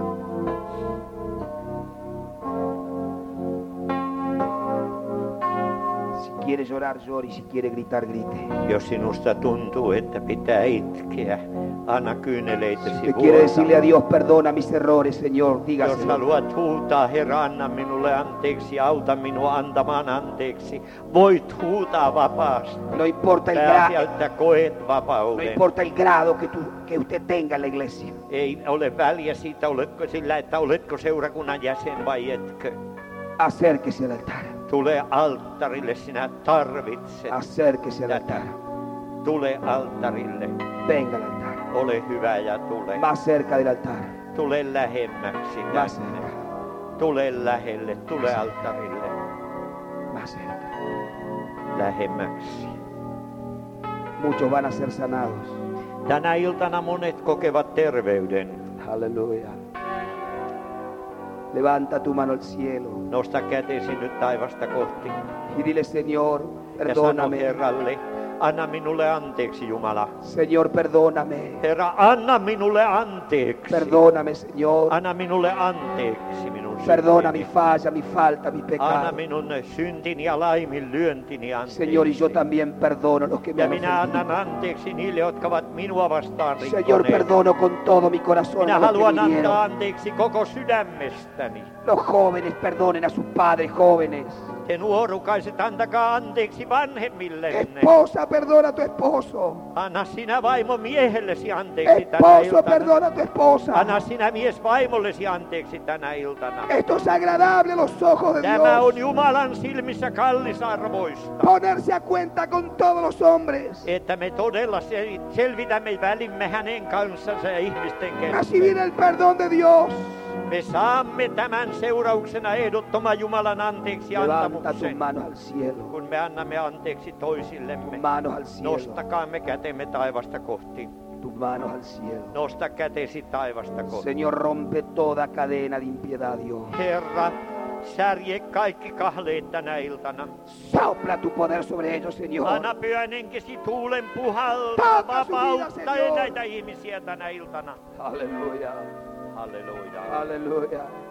Si quiere llorar, llore. Y si quiere gritar, grite.
Jos sinusta tuntuu, että pitää itkeä, anna kyyneleitesi
Si quiere decirle a
vuotaa.
Dios, perdona mis errores, Señor,
Jos
dígaselo.
haluat huutaa, Herra, anna minulle anteeksi, auta minua antamaan anteeksi, voit huutaa vapaasti.
No importa el, gra-
Pääsiältä koet
no
vapauden.
importa el grado que, tú, que usted tenga en la iglesia.
Ei ole väliä siitä, oletko sillä, että oletko seurakunnan jäsen vai etkö.
Acérquese al altar.
Tule alttarille, sinä tarvitset
Acérquese al
tätä.
altar.
Tule alttarille,
Venga al altar.
ole hyvä ja tule.
Más cerca del altar.
Tule lähemmäksi
Más
tänne.
cerca.
Tule lähelle, tule alttarille,
Más cerca.
lähemmäksi.
Muchos van a ser sanados.
Tänä iltana monet kokevat terveyden.
Aleluya. Levanta tu mano al cielo
Nosta kätesi nyt taivasta kohti
y dile, Señor,
ja sano
perdóname.
Herralle, anna minulle anteeksi Jumala.
Señor, perdóname.
Herra, anna minulle anteeksi.
Perdóname, Señor.
Anna minulle anteeksi minun
Perdona mi
syntini.
falla, mi falta, mi
Anna
pecado.
minun syntini ja laiminlyöntini anteeksi.
Señor, y yo también perdono los que me
Ja
han
minä annan
ofendido.
anteeksi niille, jotka ovat minua vastaan
Señor,
rikkoneet.
perdono con todo mi corazón
Minä
a los que
haluan antaa
vinieron.
anteeksi koko sydämestäni.
Los jóvenes perdonen a sus padres jóvenes.
Te nuorukaiset, antakaa anteeksi vanhemmillenne.
Esposa, perdona a tu esposo.
Anna sinä vaimo miehellesi anteeksi tänä
Esposo,
iltana.
perdona a tu esposa.
Anna sinä mies vaimollesi anteeksi tänä iltana.
Esto es agradable a los ojos de
Tämä on
Dios.
Jumalan silmissä kallisarvoista.
Ponerse a cuenta con todos los hombres.
Että me todella sel- selvitämme välimme hänen kanssansa ja ihmisten
Recibir
kesken.
el perdón de Dios.
Me saamme tämän seurauksena ehdottoman Jumalan anteeksi
Levanta tu
antamuksen.
mano al cielo.
Kun me annamme anteeksi toisillemme,
Tu mano al cielo.
nostakaamme kätemme taivasta kohti.
Tu mano al cielo.
Nosta kätesi taivasta kohti.
Señor, rompe toda cadena de impiedad, Dios.
Herra, Särje kaikki kahleet tänä iltana.
Sopla tu poder sobre ellos, Señor.
Anna pyhän henkesi tuulen puhalta
Taata su vida,
vapauttaen
Señor.
näitä ihmisiä tänä iltana.
Aleluya.
Halleluja.
Aleluya.